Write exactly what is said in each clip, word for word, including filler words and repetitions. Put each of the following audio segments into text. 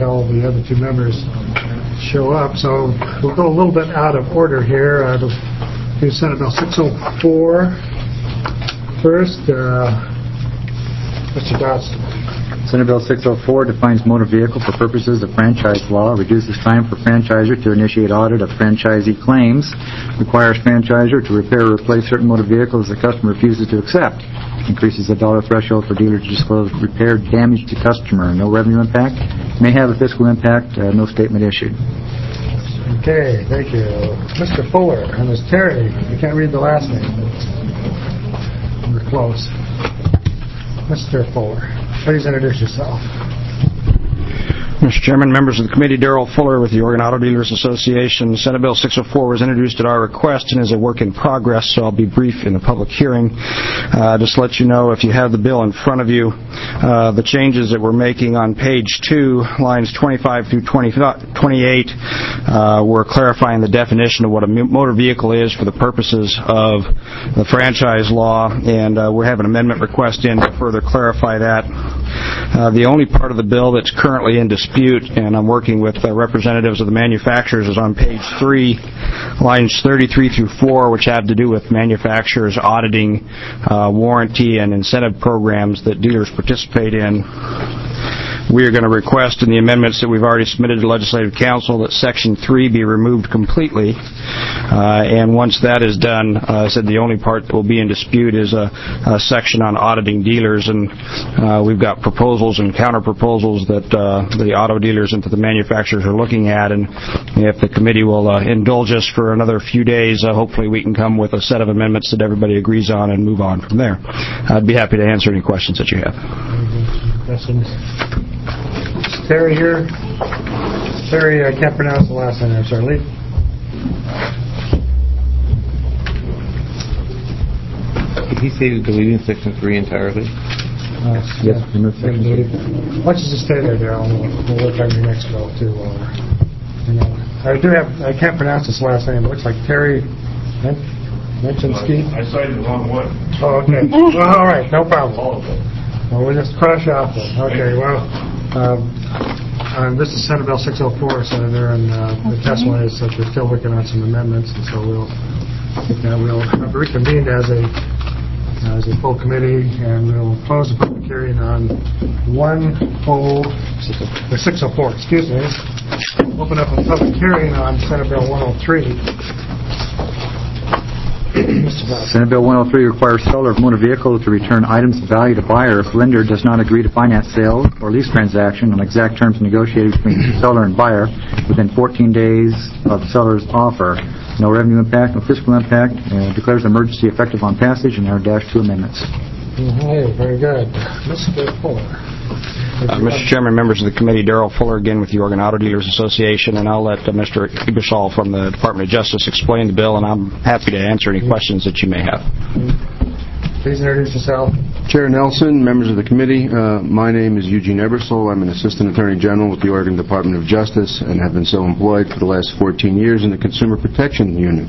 until the other two members show up. So we'll go a little bit out of order here. Uh, do Senate Bill six oh four first. Uh, Mister Dodson. Senate Bill six oh four defines motor vehicle for purposes of franchise law, reduces time for franchisor to initiate audit of franchisee claims, requires franchisor to repair or replace certain motor vehicles the customer refuses to accept, increases the dollar threshold for dealer to disclose repaired damage to customer. No revenue impact. May have a fiscal impact. Uh, no statement issued. Okay, thank you. Mister Fuller and Miz Terry. You can't read the last name. We're close. Mister Fuller, please introduce yourself. Mister Chairman, members of the committee, Darrell Fuller with the Oregon Auto Dealers Association. Senate Bill six oh four was introduced at our request and is a work in progress, so I'll be brief in the public hearing. Uh, just let you know, if you have the bill in front of you, uh, the changes that we're making on page two, lines twenty-five through twenty-eight, uh, we're clarifying the definition of what a motor vehicle is for the purposes of the franchise law, and uh, we have an amendment request in to further clarify that. Uh, the only part of the bill that's currently in dispute, and I'm working with uh, representatives of the manufacturers, is on page three, lines thirty-three through four, which have to do with manufacturers auditing uh, warranty and incentive programs that dealers participate in. We are going to request in the amendments that we've already submitted to Legislative Council that Section three be removed completely. Uh, and once that is done, uh, I said the only part that will be in dispute is a, a section on auditing dealers. And uh, we've got proposals and counter-proposals that uh, the auto dealers and to the manufacturers are looking at. And if the committee will uh, indulge us for another few days, uh, hopefully we can come with a set of amendments that everybody agrees on and move on from there. I'd be happy to answer any questions that you have. Questions? Terry here. Terry, I can't pronounce the last name. I'm sorry. Lee. Did he say he's deleting section three entirely? Uh, Yes, yeah. remove section three. Why don't you just stay there, Darrell? We'll, we'll work on your next bill too. Uh, you know, I do have. I can't pronounce this last name. It looks like Terry Menchinsky. I cited the wrong one. Oh, okay. Well, all right, no problem. Well, we'll just cross you off then. Okay, well, um, um, this is Senate Bill six oh four, Senator, and uh, the testimony is that we're still working on some amendments, and so we'll uh, we'll reconvene as a as a full committee, and we'll close the public hearing on one oh or six oh four. Excuse me. Open up a public hearing on Senate Bill one oh three. Senate Bill one oh three requires seller of motor vehicle to return items of value to buyer if lender does not agree to finance sale or lease transaction on exact terms negotiated between seller and buyer within fourteen days of seller's offer. No revenue impact, no fiscal impact. Uh, declares emergency effective on passage, and there are dash two amendments. Hey, very good. Mister Fuller. Uh, Mister Chairman, members of the committee, Darrell Fuller again with the Oregon Auto Dealers Association, and I'll let uh, Mister Ebersol from the Department of Justice explain the bill, and I'm happy to answer any questions that you may have. Please introduce yourself. Chair Nelson, members of the committee, uh, my name is Eugene Ebersol. I'm an Assistant Attorney General with the Oregon Department of Justice and have been so employed for the last fourteen years in the Consumer Protection Unit.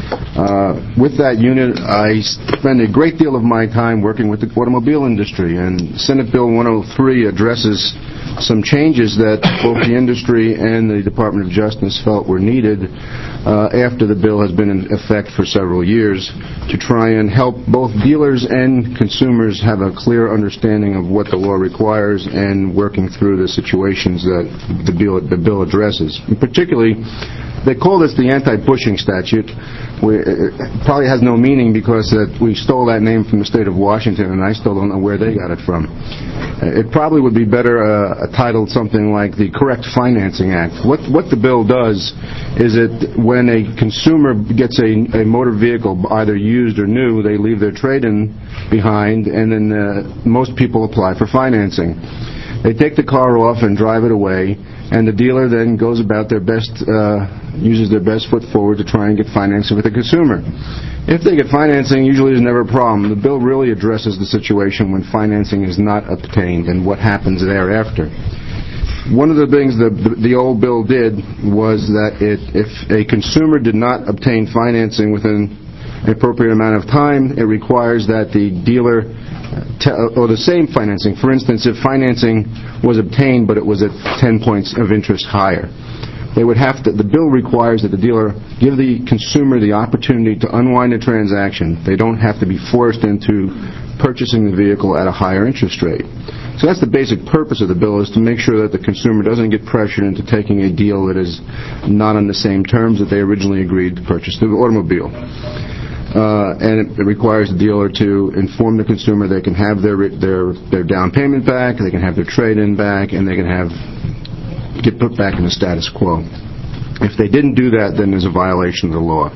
Uh, with that unit, I spend a great deal of my time working with the automobile industry, and Senate Bill one oh three addresses some changes that both the industry and the Department of Justice felt were needed uh, after the bill has been in effect for several years to try and help both dealers and consumers have a clear understanding of what the law requires and working through the situations that the bill, the bill addresses. And particularly, they call this the anti-pushing statute. We, it probably has no meaning because uh, we stole that name from the state of Washington, and I still don't know where they got it from. Uh, it probably would be better uh, titled something like the Correct Financing Act. What what the bill does is that when a consumer gets a, a motor vehicle, either used or new, they leave their trade-in behind, and then uh, most people apply for financing. They take the car off and drive it away, and the dealer then goes about their best, uh, uses their best foot forward to try and get financing with the consumer. If they get financing, usually there's never a problem. The bill really addresses the situation when financing is not obtained and what happens thereafter. One of the things that the old bill did was that it, if a consumer did not obtain financing within an appropriate amount of time, it requires that the dealer te- or the same financing. For instance, if financing was obtained but it was at ten points of interest higher, they would have to, the bill requires that the dealer give the consumer the opportunity to unwind the transaction. They don't have to be forced into purchasing the vehicle at a higher interest rate. So that's the basic purpose of the bill, is to make sure that the consumer doesn't get pressured into taking a deal that is not on the same terms that they originally agreed to purchase the automobile. Uh, and it, it requires the dealer to inform the consumer they can have their their their down payment back, they can have their trade-in back, and they can have get put back in the status quo. If they didn't do that, then there's a violation of the law.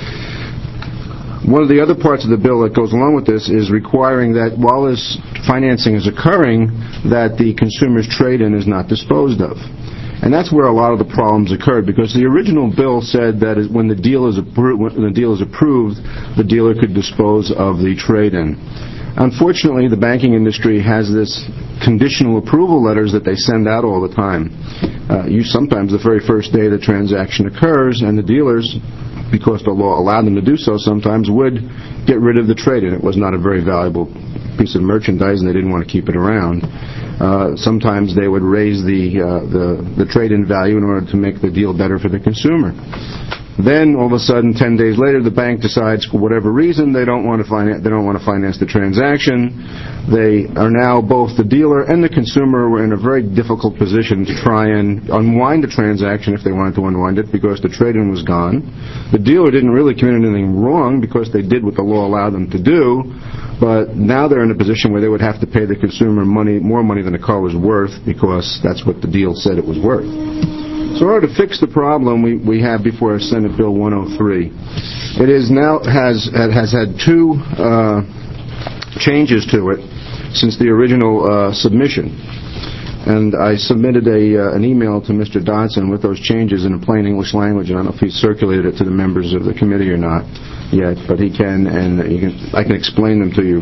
One of the other parts of the bill that goes along with this is requiring that while this financing is occurring, that the consumer's trade-in is not disposed of. And that's where a lot of the problems occurred, because the original bill said that when the deal is appro- when the deal is approved, the dealer could dispose of the trade-in. Unfortunately, the banking industry has this conditional approval letters that they send out all the time. Uh, you sometimes the very first day the transaction occurs, and the dealers, because the law allowed them to do so, sometimes would get rid of the trade-in. It was not a very valuable piece of merchandise, and they didn't want to keep it around. Uh, sometimes they would raise the, uh, the the trade-in value in order to make the deal better for the consumer. Then, all of a sudden, ten days later, the bank decides, for whatever reason, they don't want to finance. They don't want to finance the transaction. They are now, both the dealer and the consumer were in a very difficult position to try and unwind the transaction if they wanted to unwind it, because the trade-in was gone. The dealer didn't really commit anything wrong because they did what the law allowed them to do. But now they're in a position where they would have to pay the consumer money, more money than the car was worth, because that's what the deal said it was worth. So in order to fix the problem, we, we have before us Senate Bill one oh three. It is now has has had two uh, changes to it since the original uh, submission. And I submitted a uh, an email to Mister Dodson with those changes in a plain English language. And I don't know if he circulated it to the members of the committee or not yet, but he can, and you can, I can explain them to you.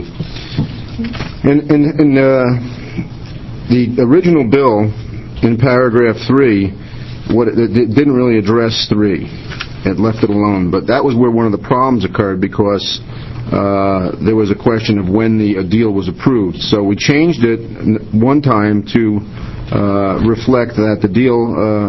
In, in, in uh, the original bill, in paragraph three, what it, it didn't really address three. It left it alone. But that was where one of the problems occurred, because uh, there was a question of when the a deal was approved. So we changed it one time to uh, reflect that the deal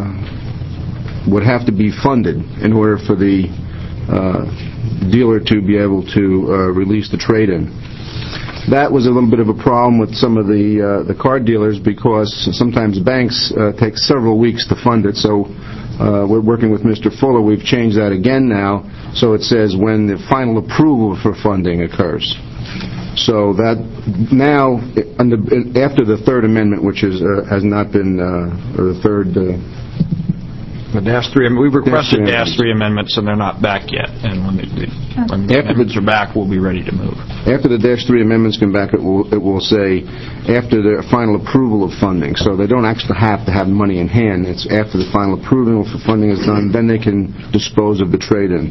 uh, would have to be funded in order for the uh, dealer to be able to uh, release the trade-in. That was a little bit of a problem with some of the uh, the car dealers, because sometimes banks uh, take several weeks to fund it. So uh, we're working with Mister Fuller. We've changed that again now, so it says when the final approval for funding occurs. So that now, after the Third Amendment, which is uh, has not been, uh, or the third. Uh, The dash three, we've requested dash three amendments, and they're not back yet. And when, they, when the After amendments the, are back, we'll be ready to move. After the dash three amendments come back, it will it will say after the final approval of funding. So they don't actually have to have money in hand. It's after the final approval for funding is done, then they can dispose of the trade-in.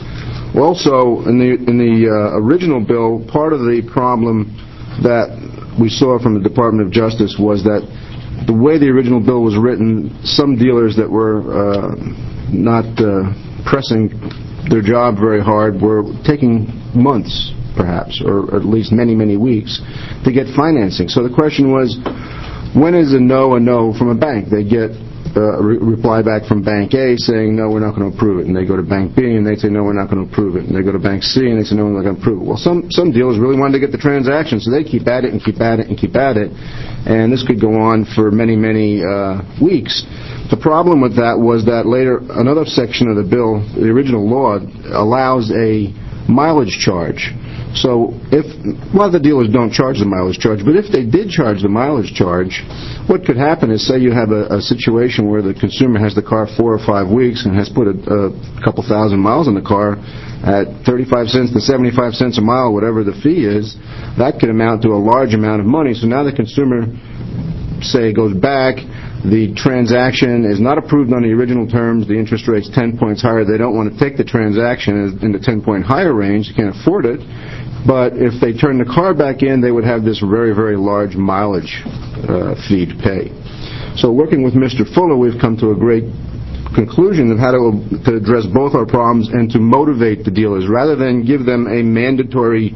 Also, in the in the uh, original bill, part of the problem that we saw from the Department of Justice was that the way the original bill was written, some dealers that were uh, not uh, pressing their job very hard were taking months, perhaps, or at least many, many weeks to get financing. So the question was, when is a no a no from a bank? They get a re- reply back from Bank A saying, no, we're not going to approve it. And they go to Bank B and they say, no, we're not going to approve it. And they go to Bank C and they say, no, we're not going to approve it. Well, some, some dealers really wanted to get the transaction, so they keep at it and keep at it and keep at it. And this could go on for many, many uh, weeks. The problem with that was that later, another section of the bill, the original law, allows a mileage charge. So if, a lot of the dealers don't charge the mileage charge, but if they did charge the mileage charge, what could happen is, say you have a, a situation where the consumer has the car four or five weeks and has put a, a couple thousand miles on the car at thirty-five cents to seventy-five cents a mile, whatever the fee is, that could amount to a large amount of money. So now the consumer, say, goes back, the transaction is not approved on the original terms, the interest rate's ten points higher, they don't want to take the transaction in the ten-point higher range, they can't afford it. But if they turn the car back in, they would have this very, very large mileage uh, fee to pay. So working with Mister Fuller, we've come to a great conclusion of how to, to address both our problems and to motivate the dealers. Rather than give them a mandatory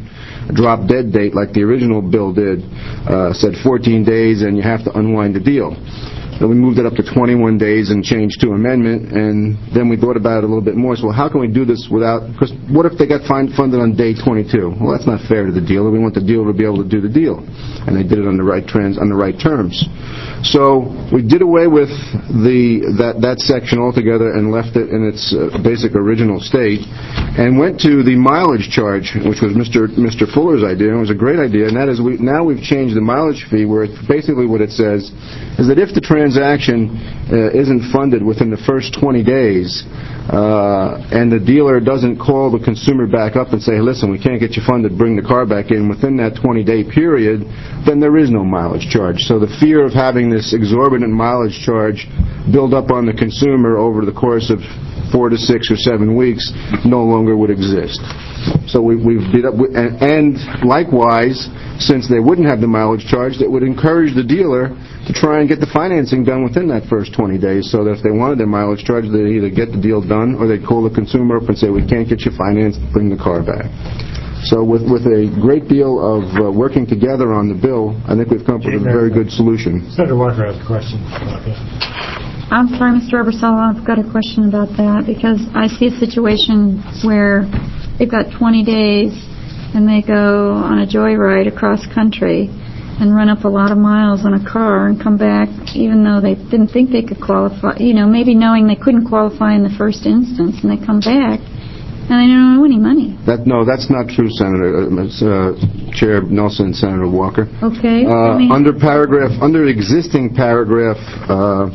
drop-dead date like the original bill did, uh, said fourteen days and you have to unwind the deal. Then we moved it up to twenty-one days and changed to amendment, and then we thought about it a little bit more. So, well, how can we do this without, because what if they got find, funded on day twenty-two? Well, that's not fair to the dealer. We want the dealer to be able to do the deal. And they did it on the right trans, on the right terms. So we did away with the that, that section altogether and left it in its uh, basic original state, and went to the mileage charge, which was Mister Mister Fuller's idea, and it was a great idea. And that is, we now we've changed the mileage fee, where it's basically what it says is that if the transaction uh, isn't funded within the first twenty days, uh, and the dealer doesn't call the consumer back up and say, hey, listen, we can't get you funded, bring the car back in within that twenty-day period, then there is no mileage charge. So the fear of having this exorbitant mileage charge build up on the consumer over the course of four to six or seven weeks no longer would exist. So we, we've beat up, and, and likewise, since they wouldn't have the mileage charge, that would encourage the dealer to try and get the financing done within that first twenty days, so that if they wanted their mileage charge, they'd either get the deal done or they'd call the consumer up and say, we can't get you financed, bring the car back. So with, with a great deal of uh, working together on the bill, I think we've come up with a very good solution. Senator Walker has a question. I'm sorry, Mister Ebersol, I've got a question about that, because I see a situation where they've got twenty days and they go on a joyride across country and run up a lot of miles on a car and come back even though they didn't think they could qualify, you know, maybe knowing they couldn't qualify in the first instance, and they come back and they don't owe any money. That, no, that's not true, Senator. Uh, uh, Chair Nelson and Senator Walker. Okay. Uh, I mean, under paragraph, under existing paragraph, uh,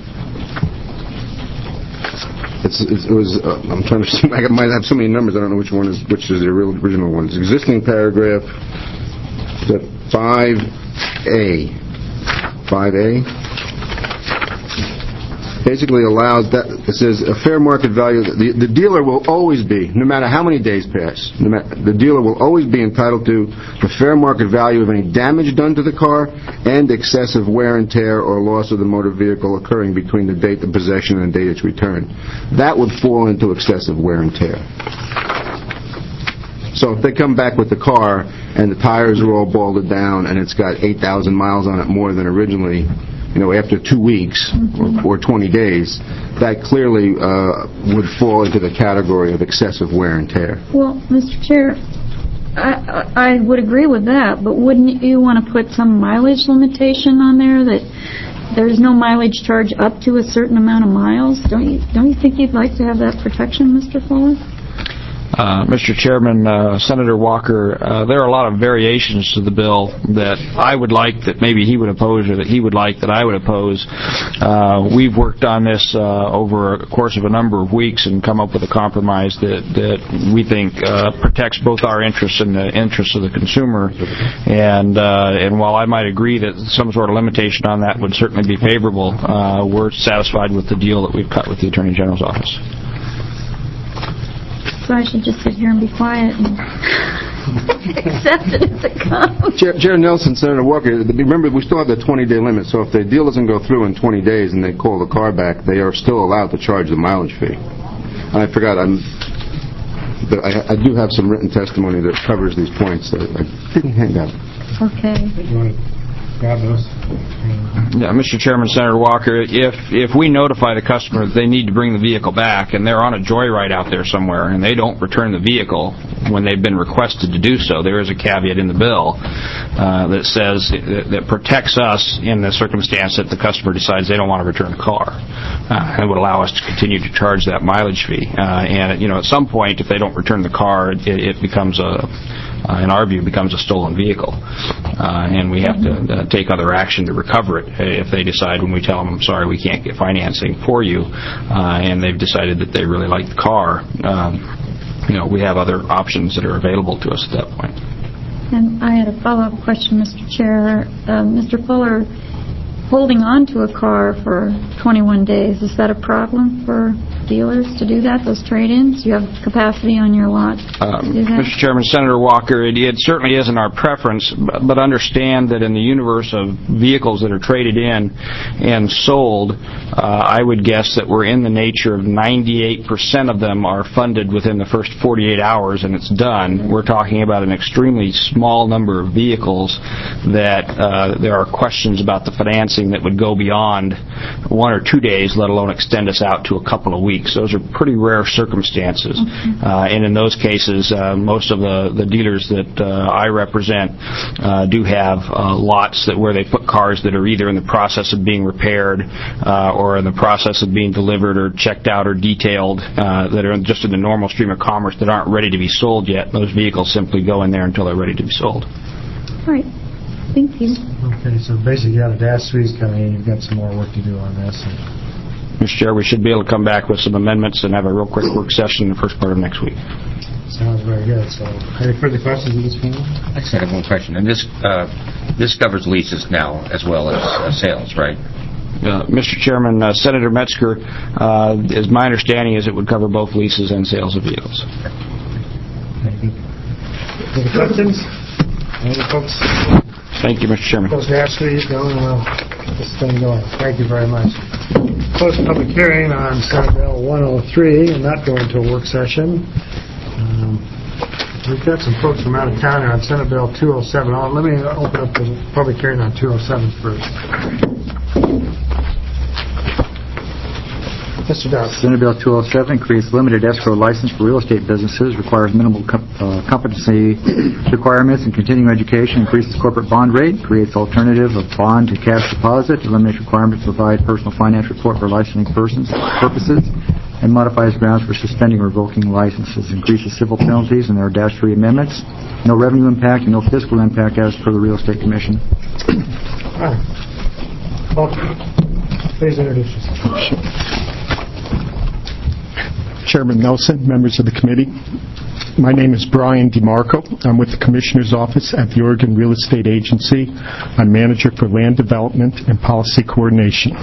it's, it's, it was. Uh, I'm trying to see. I might have so many numbers. I don't know which one is which is the real original one. It's existing paragraph. Is that five A? Five A. Basically allows that, it says a fair market value, the, the dealer will always be, no matter how many days pass, no matter, the dealer will always be entitled to the fair market value of any damage done to the car and excessive wear and tear or loss of the motor vehicle occurring between the date of possession and the date it's returned. That would fall into excessive wear and tear. So if they come back with the car and the tires are all balded down and it's got eight thousand miles on it more than originally, you know, after two weeks or, or twenty days, that clearly uh, would fall into the category of excessive wear and tear. well, Mister Chair, I, I I would agree with that, but wouldn't you want to put some mileage limitation on there, that there's no mileage charge up to a certain amount of miles? Don't you don't you think you'd like to have that protection, Mister Fuller? Uh, Mister Chairman, uh, Senator Walker, uh, there are a lot of variations to the bill that I would like that maybe he would oppose, or that he would like that I would oppose. Uh, we've worked on this uh, over a course of a number of weeks and come up with a compromise that, that we think uh, protects both our interests and the interests of the consumer. And uh, and while I might agree that some sort of limitation on that would certainly be favorable, uh, we're satisfied with the deal that we've cut with the Attorney General's office. So I should just sit here and be quiet and accept it as it comes. Chair, Chair Nelson, Senator Walker, remember we still have the twenty-day limit, so if the deal doesn't go through in twenty days and they call the car back, they are still allowed to charge the mileage fee. And I forgot, I'm, but I, I do have some written testimony that covers these points that I didn't hand out. Okay. You want to grab those? Yeah, Mister Chairman, Senator Walker, if if we notify the customer that they need to bring the vehicle back and they're on a joyride out there somewhere and they don't return the vehicle when they've been requested to do so, there is a caveat in the bill uh, that says that, that protects us in the circumstance that the customer decides they don't want to return the car. Uh, and would allow us to continue to charge that mileage fee. Uh, and you know, at some point, if they don't return the car, it, it becomes a Uh, in our view, becomes a stolen vehicle. Uh, and we have to uh, take other action to recover it if they decide when we tell them, I'm sorry, we can't get financing for you, uh, and they've decided that they really like the car. Um, you know, we have other options that are available to us at that point. And I had a follow-up question, Mister Chair. Uh, Mister Fuller, holding on to a car for twenty-one days, is that a problem for dealers to do that, those trade-ins? Do you have capacity on your lot Um, to do that? Mister Chairman, Senator Walker, it, it certainly isn't our preference, but, but understand that in the universe of vehicles that are traded in and sold, uh, I would guess that we're in the nature of ninety-eight percent of them are funded within the first forty-eight hours and it's done. We're talking about an extremely small number of vehicles that uh, there are questions about the financing that would go beyond one or two days, let alone extend us out to a couple of weeks. Those are pretty rare circumstances. Uh, and in those cases, uh, most of the, the dealers that uh, I represent uh, do have uh, lots that where they put cars that are either in the process of being repaired uh, or in the process of being delivered or checked out or detailed uh, that are just in the normal stream of commerce that aren't ready to be sold yet. Those vehicles simply go in there until they're ready to be sold. All right. Thank you. Okay, so basically, you got a dash threes coming in, you've got some more work to do on this. Mister Chair, we should be able to come back with some amendments and have a real quick work session in the first part of next week. Sounds very good. So, any further questions at this point? I just have one question. And this uh, this covers leases now as well as uh, sales, right? Uh, Mister Chairman, uh, Senator Metzger, uh, is my understanding is it would cover both leases and sales of vehicles. Thank you. Any questions? Any folks? Thank you, Mister Chairman. Those dash threes going, we'll get this thing going. Thank you very much. Close the public hearing on Senate Bill one oh three and not go into a work session. Um, we've got some folks from out of town here on Senate Bill two oh seven. Oh, let me open up the public hearing on two oh seven first. Mister Dodd. Senate Bill two oh seven creates limited escrow license for real estate businesses, requires minimal com- uh, competency requirements and continuing education, increases corporate bond rate, creates alternative of bond to cash deposit, eliminates requirements to provide personal finance report for licensing persons purposes, and modifies grounds for suspending or revoking licenses, increases civil penalties, and there are dash three amendments. No revenue impact and no fiscal impact as per the Real Estate Commission. All right. Welcome. Please introduce yourself. Chairman Nelson, members of the committee. My name is Brian DeMarco. I'm with the Commissioner's Office at the Oregon Real Estate Agency. I'm Manager for Land Development and Policy Coordination.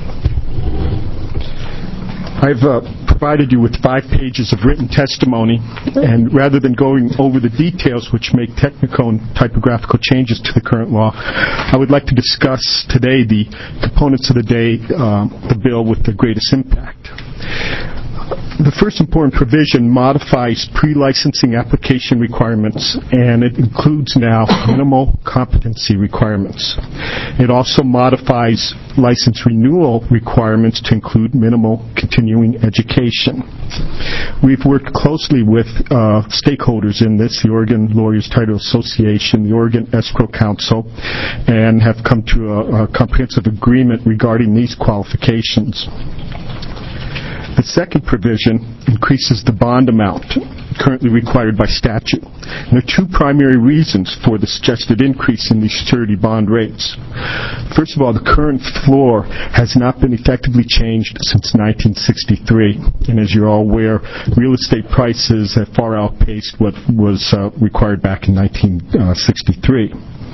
I've uh, provided you with five pages of written testimony, and rather than going over the details which make technical and typographical changes to the current law, I would like to discuss today the components of the day, uh, the bill with the greatest impact. The first important provision modifies pre-licensing application requirements, and it includes now minimal competency requirements. It also modifies license renewal requirements to include minimal continuing education. We've worked closely with uh, stakeholders in this, the Oregon Lawyers Title Association, the Oregon Escrow Council, and have come to a, a comprehensive agreement regarding these qualifications. The second provision increases the bond amount currently required by statute. And there are two primary reasons for the suggested increase in these surety bond rates. First of all, the current floor has not been effectively changed since nineteen sixty-three. And as you're all aware, real estate prices have far outpaced what was uh, required back in nineteen sixty-three.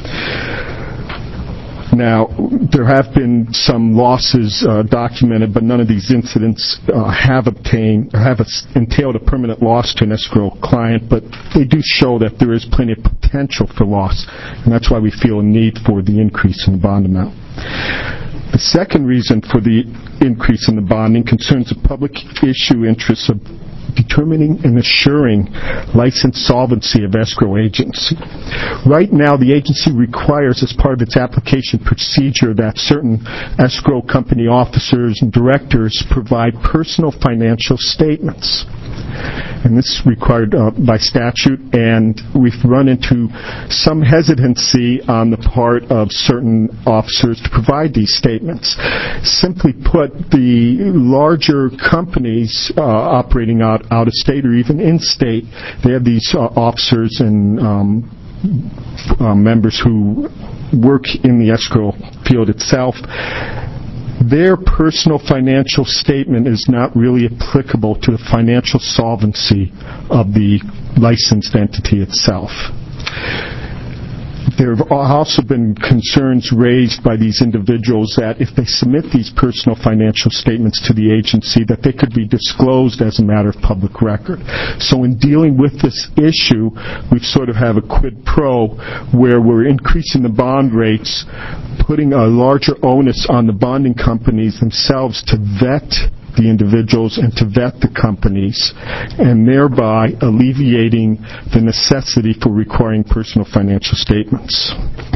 Now, there have been some losses uh, documented, but none of these incidents uh, have obtained, have a, entailed a permanent loss to an escrow client, but they do show that there is plenty of potential for loss, and that's why we feel a need for the increase in the bond amount. The second reason for the increase in the bonding concerns the public issue interests of determining and assuring license solvency of escrow agents. Right now, the agency requires, as part of its application procedure, that certain escrow company officers and directors provide personal financial statements. And this is required uh, by statute, and we've run into some hesitancy on the part of certain officers to provide these statements. Simply put, the larger companies uh, operating out, out of state or even in state, they have these uh, officers and um, uh, members who work in the escrow field itself. Their personal financial statement is not really applicable to the financial solvency of the licensed entity itself. there have also been concerns raised by these individuals that if they submit these personal financial statements to the agency, that they could be disclosed as a matter of public record. So in dealing with this issue, we sort of have a quid pro where we're increasing the bond rates, putting a larger onus on the bonding companies themselves to vet the individuals and to vet the companies, and thereby alleviating the necessity for requiring personal financial statements.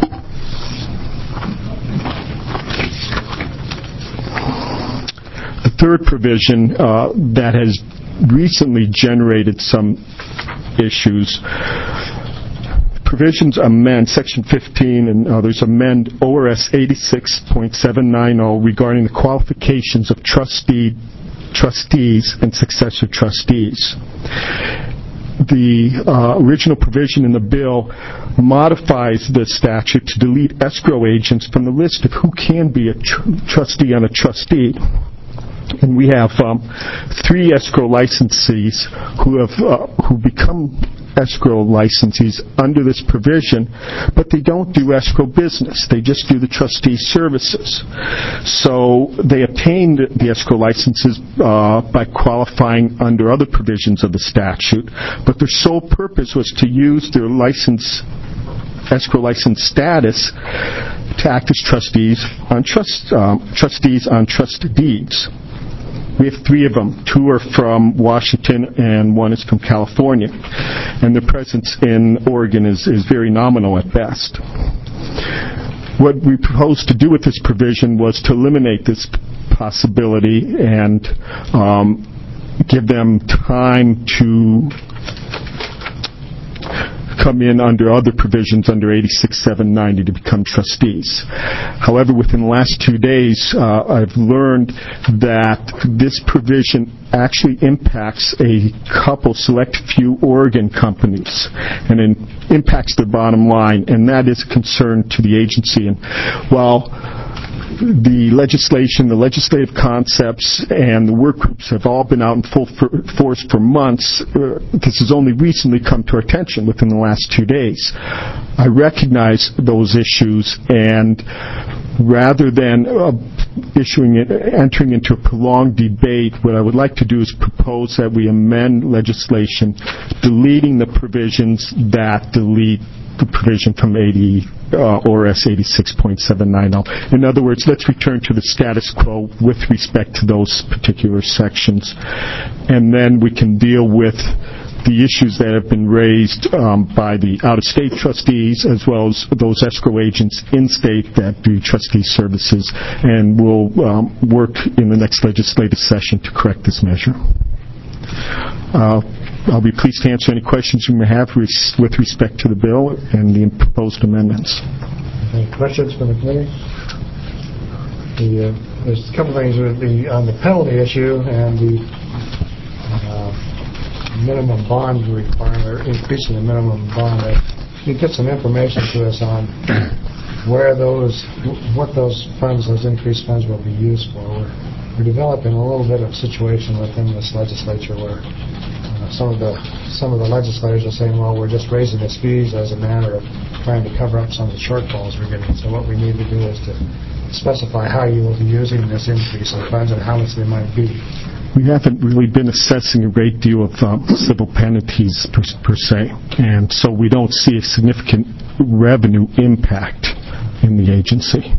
The third provision uh, that has recently generated some issues, provisions amend Section fifteen and others amend O R S eighty-six point seven nine zero regarding the qualifications of trustee, trustees and successor trustees. The uh, original provision in the bill modifies the statute to delete escrow agents from the list of who can be a tr- trustee on a trustee. And we have um, three escrow licensees who have uh, who become escrow licensees under this provision, but they don't do escrow business. They just do the trustee services. So they obtained the escrow licenses uh, by qualifying under other provisions of the statute, but their sole purpose was to use their license, escrow license status to act as trustees on trust um, trustees on trust deeds. We have three of them. Two are from Washington and one is from California. And their presence in Oregon is, is very nominal at best. What we proposed to do with this provision was to eliminate this possibility and um, give them time to come in under other provisions under eighty-six seven ninety to become trustees. However, within the last two days, uh, I've learned that this provision actually impacts a couple, select few Oregon companies, and it impacts their bottom line, and that is a concern to the agency. And while the legislation, the legislative concepts, and the work groups have all been out in full for, force for months, Uh, this has only recently come to our attention within the last two days. I recognize those issues, and rather than uh, issuing it, entering into a prolonged debate, what I would like to do is propose that we amend legislation, deleting the provisions that delete the provision from eighty uh, O R S eighty-six point seven nine zero. In other words, let's return to the status quo with respect to those particular sections, and then we can deal with the issues that have been raised um, by the out-of-state trustees as well as those escrow agents in-state that do trustee services, and we'll um, work in the next legislative session to correct this measure. Uh, I'll be pleased to answer any questions you may have res- with respect to the bill and the proposed amendments. Any questions from the committee? The, uh, there's a couple things with the, on the penalty issue and the uh, minimum bond requirement, or increasing the minimum bond. Uh, Can you get some information to us on where those, what those funds, those increased funds will be used for? We're, we're developing a little bit of situation within this legislature where uh, some of the some of the legislators are saying, well, we're just raising its fees as a matter of trying to cover up some of the shortfalls we're getting. So what we need to do is to specify how you will be using this increase in funds and how much they might be. We haven't really been assessing a great deal of um, civil penalties per, per se, and so we don't see a significant revenue impact in the agency.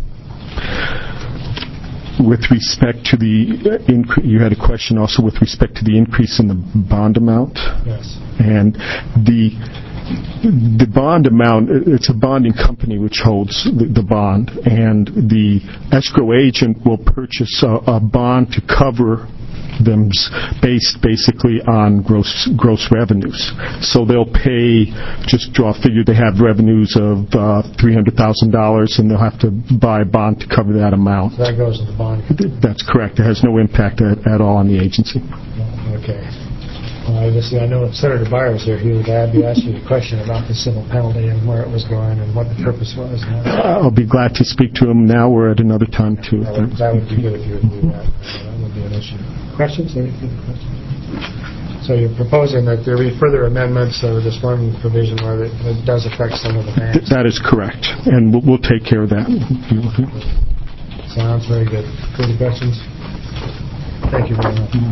With respect to the increase, you had a question also with respect to the increase in the bond amount. Yes. And the the bond amount, it's a bonding company which holds the, the bond, and the escrow agent will purchase a, a bond to cover them based basically on gross gross revenues. So they'll pay, just draw a figure, they have revenues of uh, three hundred thousand dollars, and they'll have to buy a bond to cover that amount. So that goes to the bond. That's correct. It has no impact at, at all on the agency. Okay. Well, obviously, I know if Senator Byers here, he would be asking you a question about the civil penalty and where it was going and what the purpose was. I'll be glad to speak to him now or at another time, too. That would be good if you would do that. That would be an issue. Questions? Any further questions? So you're proposing that there be further amendments of this one provision where it it does affect some of the Th- banks? That is correct, and we'll we'll take care of that. Sounds very good. Further questions? Thank you very much.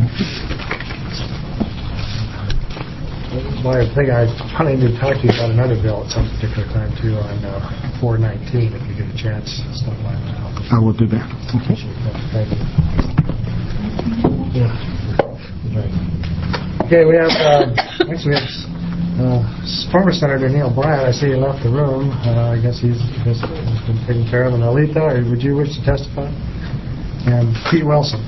Well, I think I probably need to talk to you about another bill at some particular time, too, on uh, four nineteen, if you get a chance. Stop by my office. I will do that. Appreciate that. Thank you. Yeah. Right. Okay, we have, uh, next we have uh, former Senator Neil Bryant. I see he left the room. Uh, I guess he's, I guess he's been taken care of. And Alita, or would you wish to testify? And Pete Wilson.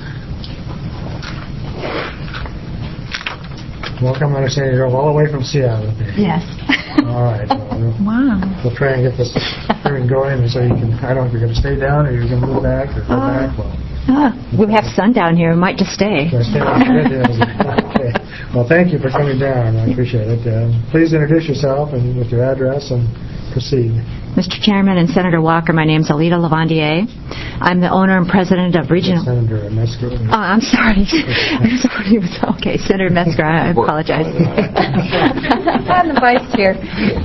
Welcome. I understand you drove all the way from Seattle. Yes. All right. Well, we'll, Wow. we'll try and get this hearing going, and so you can, I don't know if you're going to stay down or you're going to move back or go Uh, back. Well, Ah, we have sun down here. We might just stay. so stay on the good deals. Okay. Well, thank you for coming down. I appreciate it. Uh, please introduce yourself and with your address and proceed. Mister Chairman and Senator Walker, my name's Alita Lavandier. I'm the owner and president of Regional... Senator Metzger. Oh, I'm sorry. I'm sorry. Okay, Senator Metzger, I apologize. I'm the vice chair.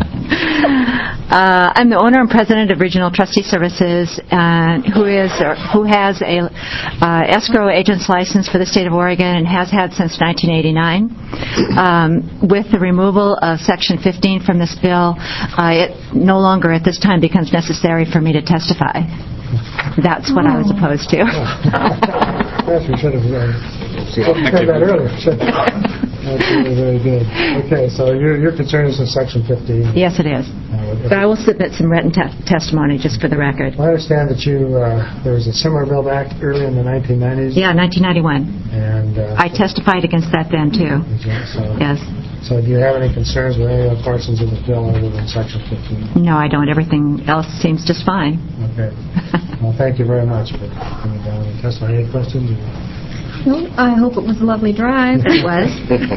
Uh, I'm the owner and president of Regional Trustee Services, uh, who is or who has a uh, escrow agent's license for the state of Oregon and has had since nineteen eighty-nine. Um, with the removal of Section fifteen from this bill, uh, it no longer at this time becomes necessary for me to testify. That's what I was opposed to. Yes, we should have uh, said that earlier. That's really very good. Okay, so your your concern is in Section fifteen. Yes, it is. Uh, But I will submit some written te- testimony just for the record. I understand that you uh, there was a similar bill back early in the nineteen nineties. Yeah, nineteen ninety-one. And uh, I testified against that then, too. so, Yes. so do you have any concerns with any of the portions of the bill other than Section fifteen? No, I don't. Everything else seems just fine. Okay. Well, thank you very much for coming down and testifying. Any questions? Well, I hope it was a lovely drive. It was.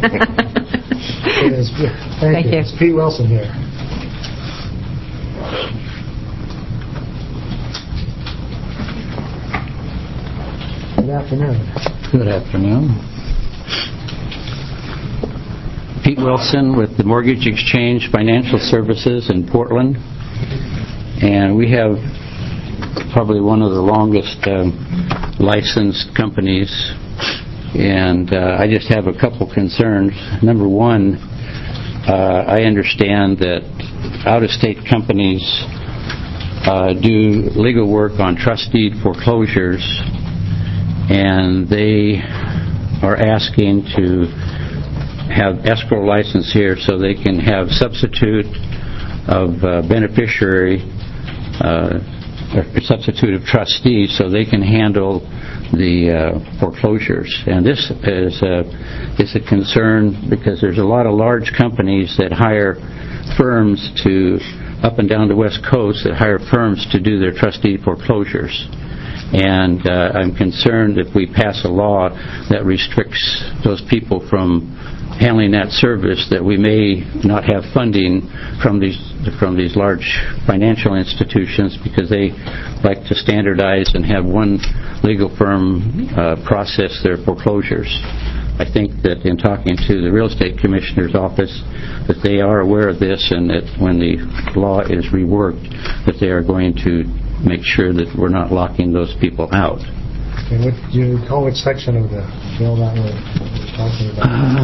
It is. Thank, Thank you. you. It's Pete Wilson here. Good afternoon. Good afternoon. Pete Wilson with the Mortgage Exchange Financial Services in Portland. And we have probably one of the longest um, licensed companies. And uh, I just have a couple concerns. Number one, uh, I understand that out-of-state companies uh, do legal work on trust deed foreclosures, and they are asking to have escrow license here so they can have substitute of uh, beneficiary, uh, or substitute of trustee, so they can handle the uh, foreclosures. And this is a, is a concern because there's a lot of large companies that hire firms to, up and down the West Coast, that hire firms to do their trustee foreclosures. And uh, I'm concerned if we pass a law that restricts those people from handling that service, that we may not have funding from these from these large financial institutions because they like to standardize and have one legal firm uh, process their foreclosures. I think that in talking to the real estate commissioner's office, that they are aware of this, and that when the law is reworked, that they are going to make sure that we're not locking those people out. Okay, what, do you recall which section of the bill that we're talking about?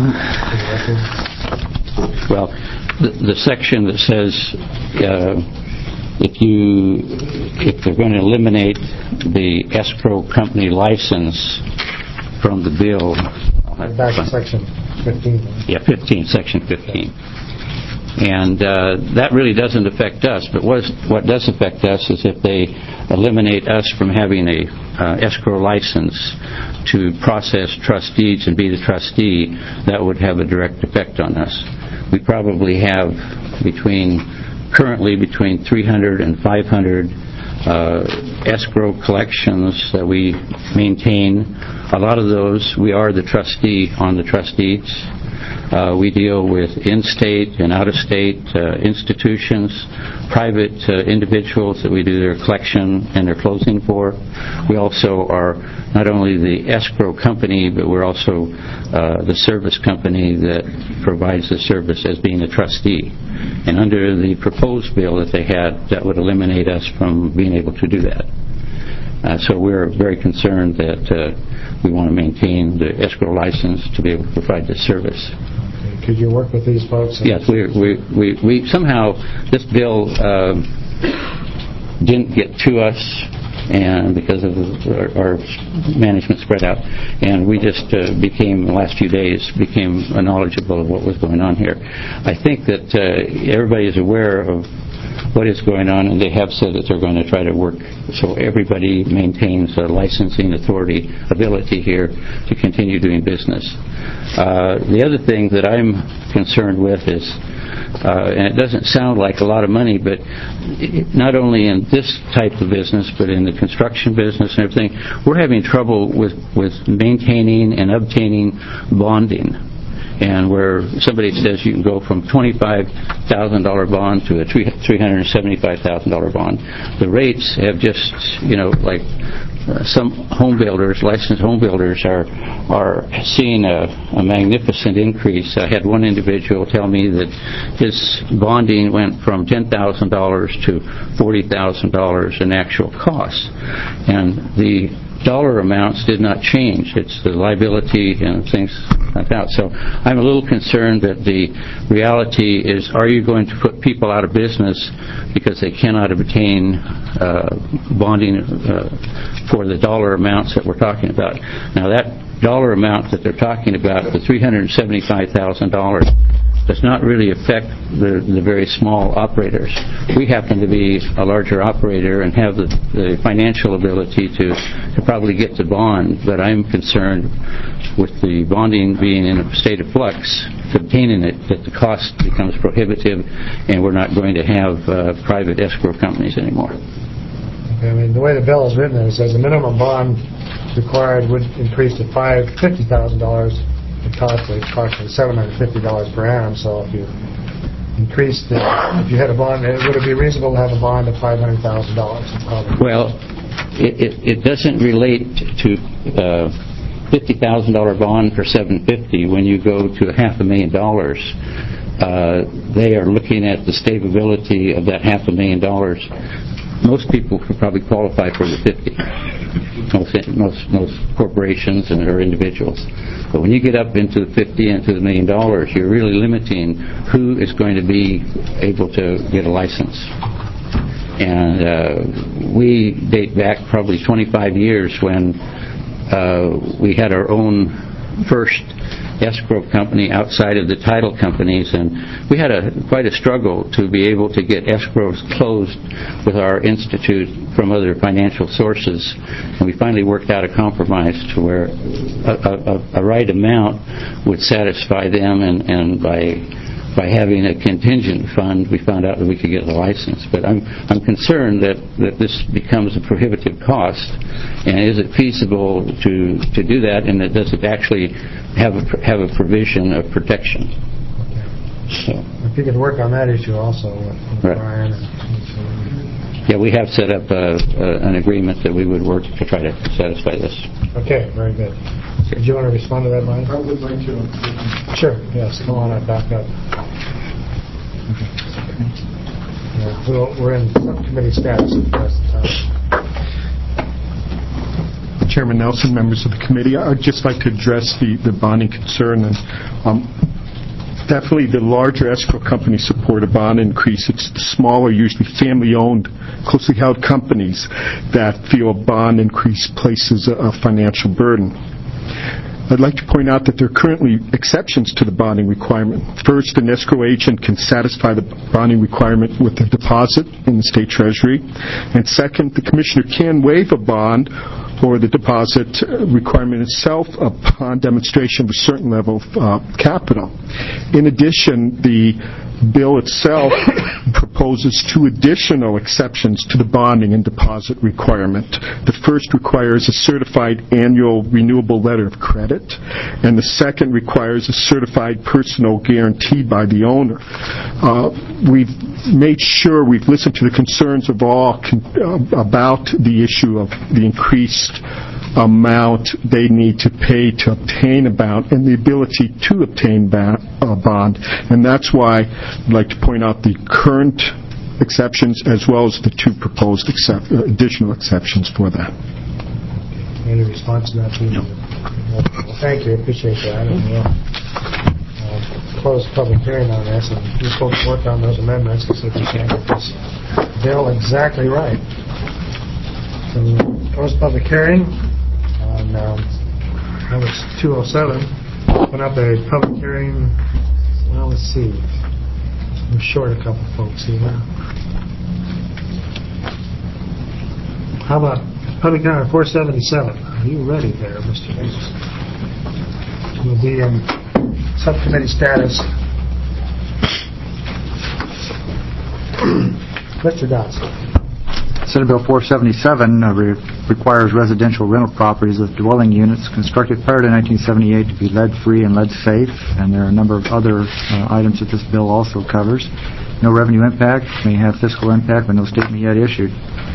Uh, well, the, the section that says uh, if you if they're going to eliminate the escrow company license from the bill. Back to section fifteen. Yeah, fifteen, section fifteen. And uh, that really doesn't affect us, but what, what does affect us is if they eliminate us from having a uh, escrow license to process trust deeds and be the trustee, that would have a direct effect on us. We probably have between, currently between three hundred and five hundred uh, escrow collections that we maintain. A lot of those, we are the trustee on the trust deeds. Uh, we deal with in-state and out-of-state uh, institutions, private uh, individuals that we do their collection and their closing for. We also are not only the escrow company, but we're also uh, the service company that provides the service as being a trustee. And under the proposed bill that they had, that would eliminate us from being able to do that. Uh, so we're very concerned that uh, we want to maintain the escrow license to be able to provide this service. Okay. Could you work with these folks? Yes, we, we, we, we somehow this bill uh, didn't get to us, and because of our, our management spread out, and we just uh, became, the last few days, became knowledgeable of what was going on here. I think that uh, everybody is aware of what is going on, and they have said that they're going to try to work so everybody maintains a licensing authority ability here to continue doing business. Uh, the other thing that I'm concerned with is, uh, and it doesn't sound like a lot of money, but it, not only in this type of business, but in the construction business and everything, we're having trouble with, with maintaining and obtaining bonding. And where somebody says you can go from twenty-five thousand dollars bond to a three hundred seventy-five thousand dollars bond, the rates have just, you know, like uh, some home builders, licensed home builders are are seeing a, a magnificent increase. I had one individual tell me that his bonding went from ten thousand dollars to forty thousand dollars in actual costs. And the dollar amounts did not change. It's the liability and things like that. So I'm a little concerned that the reality is, are you going to put people out of business because they cannot obtain uh, bonding uh, for the dollar amounts that we're talking about? Now that dollar amount that they're talking about, the three hundred seventy-five thousand dollars, does not really affect the, the very small operators. We happen to be a larger operator and have the, the financial ability to, to probably get the bond, but I'm concerned with the bonding being in a state of flux, obtaining it, that the cost becomes prohibitive and we're not going to have uh, private escrow companies anymore. Okay, I mean, the way the bill is written, it says the minimum bond required would increase to five fifty thousand dollars. It costs approximately seven hundred fifty dollars per annum. So if you increase the, if you had a bond, would it be reasonable to have a bond of five hundred thousand dollars? Well, it, it, it doesn't relate to uh, fifty thousand dollars bond for seven hundred fifty dollars when you go to a half a million dollars. Uh, they are looking at the stability of that half a million dollars. Most people could probably qualify for the fifty. Most, most, most corporations and or individuals. But when you get up into the fifty and to the million dollars, you're really limiting who is going to be able to get a license. And uh, we date back probably twenty-five years when uh, we had our own first escrow company outside of the title companies, and we had a quite a struggle to be able to get escrows closed with our institute from other financial sources, and we finally worked out a compromise to where a, a, a right amount would satisfy them, and, and by by having a contingent fund, we found out that we could get the license. But I'm I'm concerned that, that this becomes a prohibitive cost, and is it feasible to, to do that, and that does it actually have a, have a provision of protection? So, if you could work on that issue also with, with right. Brian. And, yeah, we have set up a, a, an agreement that we would work to try to satisfy this. Okay, very good. Did you want to respond to that, Brian? I would like to. Sure, yes, come on up, back up. Okay. Yeah, we'll, we're in subcommittee status at the present time. Chairman Nelson, members of the committee, I'd just like to address the, the bonding concern. And um, definitely the larger escrow companies support a bond increase. It's the smaller, usually family-owned, closely held companies that feel a bond increase places a, a financial burden. I'd like to point out that there are currently exceptions to the bonding requirement. First, an escrow agent can satisfy the bonding requirement with a deposit in the state treasury. And second, the commissioner can waive a bond or the deposit requirement itself upon demonstration of a certain level of uh, capital. In addition, the bill itself proposes two additional exceptions to the bonding and deposit requirement. The first requires a certified annual renewable letter of credit, and the second requires a certified personal guarantee by the owner. Uh, we've made sure we've listened to the concerns of all con- uh, about the issue of the increased amount they need to pay to obtain a bond and the ability to obtain ba- a bond. And that's why I'd like to point out the current exceptions as well as the two proposed excep- uh, additional exceptions for that. Any response to that? No. Well, thank you. Appreciate that. And we'll uh, close the public hearing on this, and you folks work on those amendments to see if we can get this bill exactly right. So we'll close the public hearing on um, number two oh seven. Open up a public hearing. Well, let's see. I'm short a couple folks here. How about public hearing on four seventy-seven? Are you ready there, Mister Hughes? We'll be in subcommittee status. Mister Dodson. Senate Bill four seventy-seven uh, re- requires residential rental properties with dwelling units constructed prior to nineteen seventy-eight to be lead-free and lead-safe, and there are a number of other uh, items that this bill also covers. No revenue impact, may have fiscal impact, but no statement yet issued.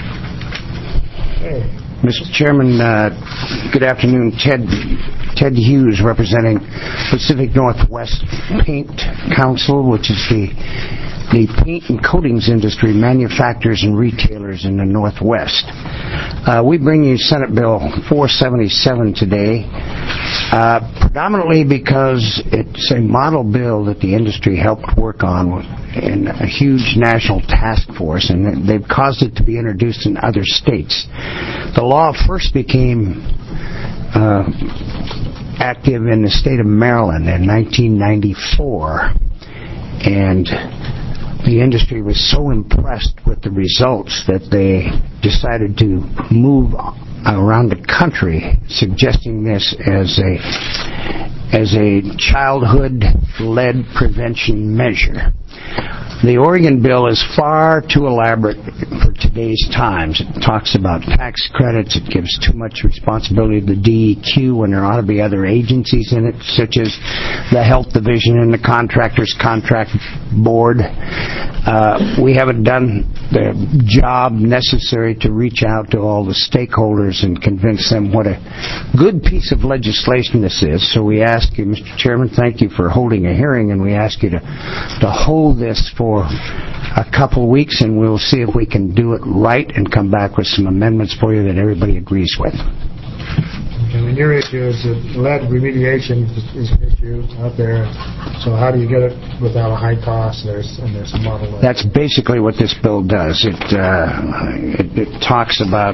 Hey. Mister Chairman, uh, good afternoon. Ted Ted Hughes, representing Pacific Northwest Paint Council, which is the the paint and coatings industry manufacturers and retailers in the Northwest. Uh, we bring you Senate Bill four seventy-seven today, uh, predominantly because it's a model bill that the industry helped work on in a huge national task force, and they've caused it to be introduced in other states. The law first became uh, active in the state of Maryland in nineteen ninety-four, and the industry was so impressed with the results that they decided to move around the country, suggesting this as a as a childhood lead prevention measure. The Oregon bill is far too elaborate for today's times. It talks about tax credits. It gives too much responsibility to the D E Q when there ought to be other agencies in it, such as the Health Division and the Contractors Contract Board. Uh, we haven't done the job necessary to reach out to all the stakeholders and convince them what a good piece of legislation this is. So we ask you, Mister Chairman, thank you for holding a hearing, and we ask you to, to hold this for a couple weeks, and we'll see if we can do it right and come back with some amendments for you that everybody agrees with. Okay, and your issue is that lead remediation is an issue out there. So how do you get it without a high cost? There's and there's a model. Lead. That's basically what this bill does. It, uh, it it talks about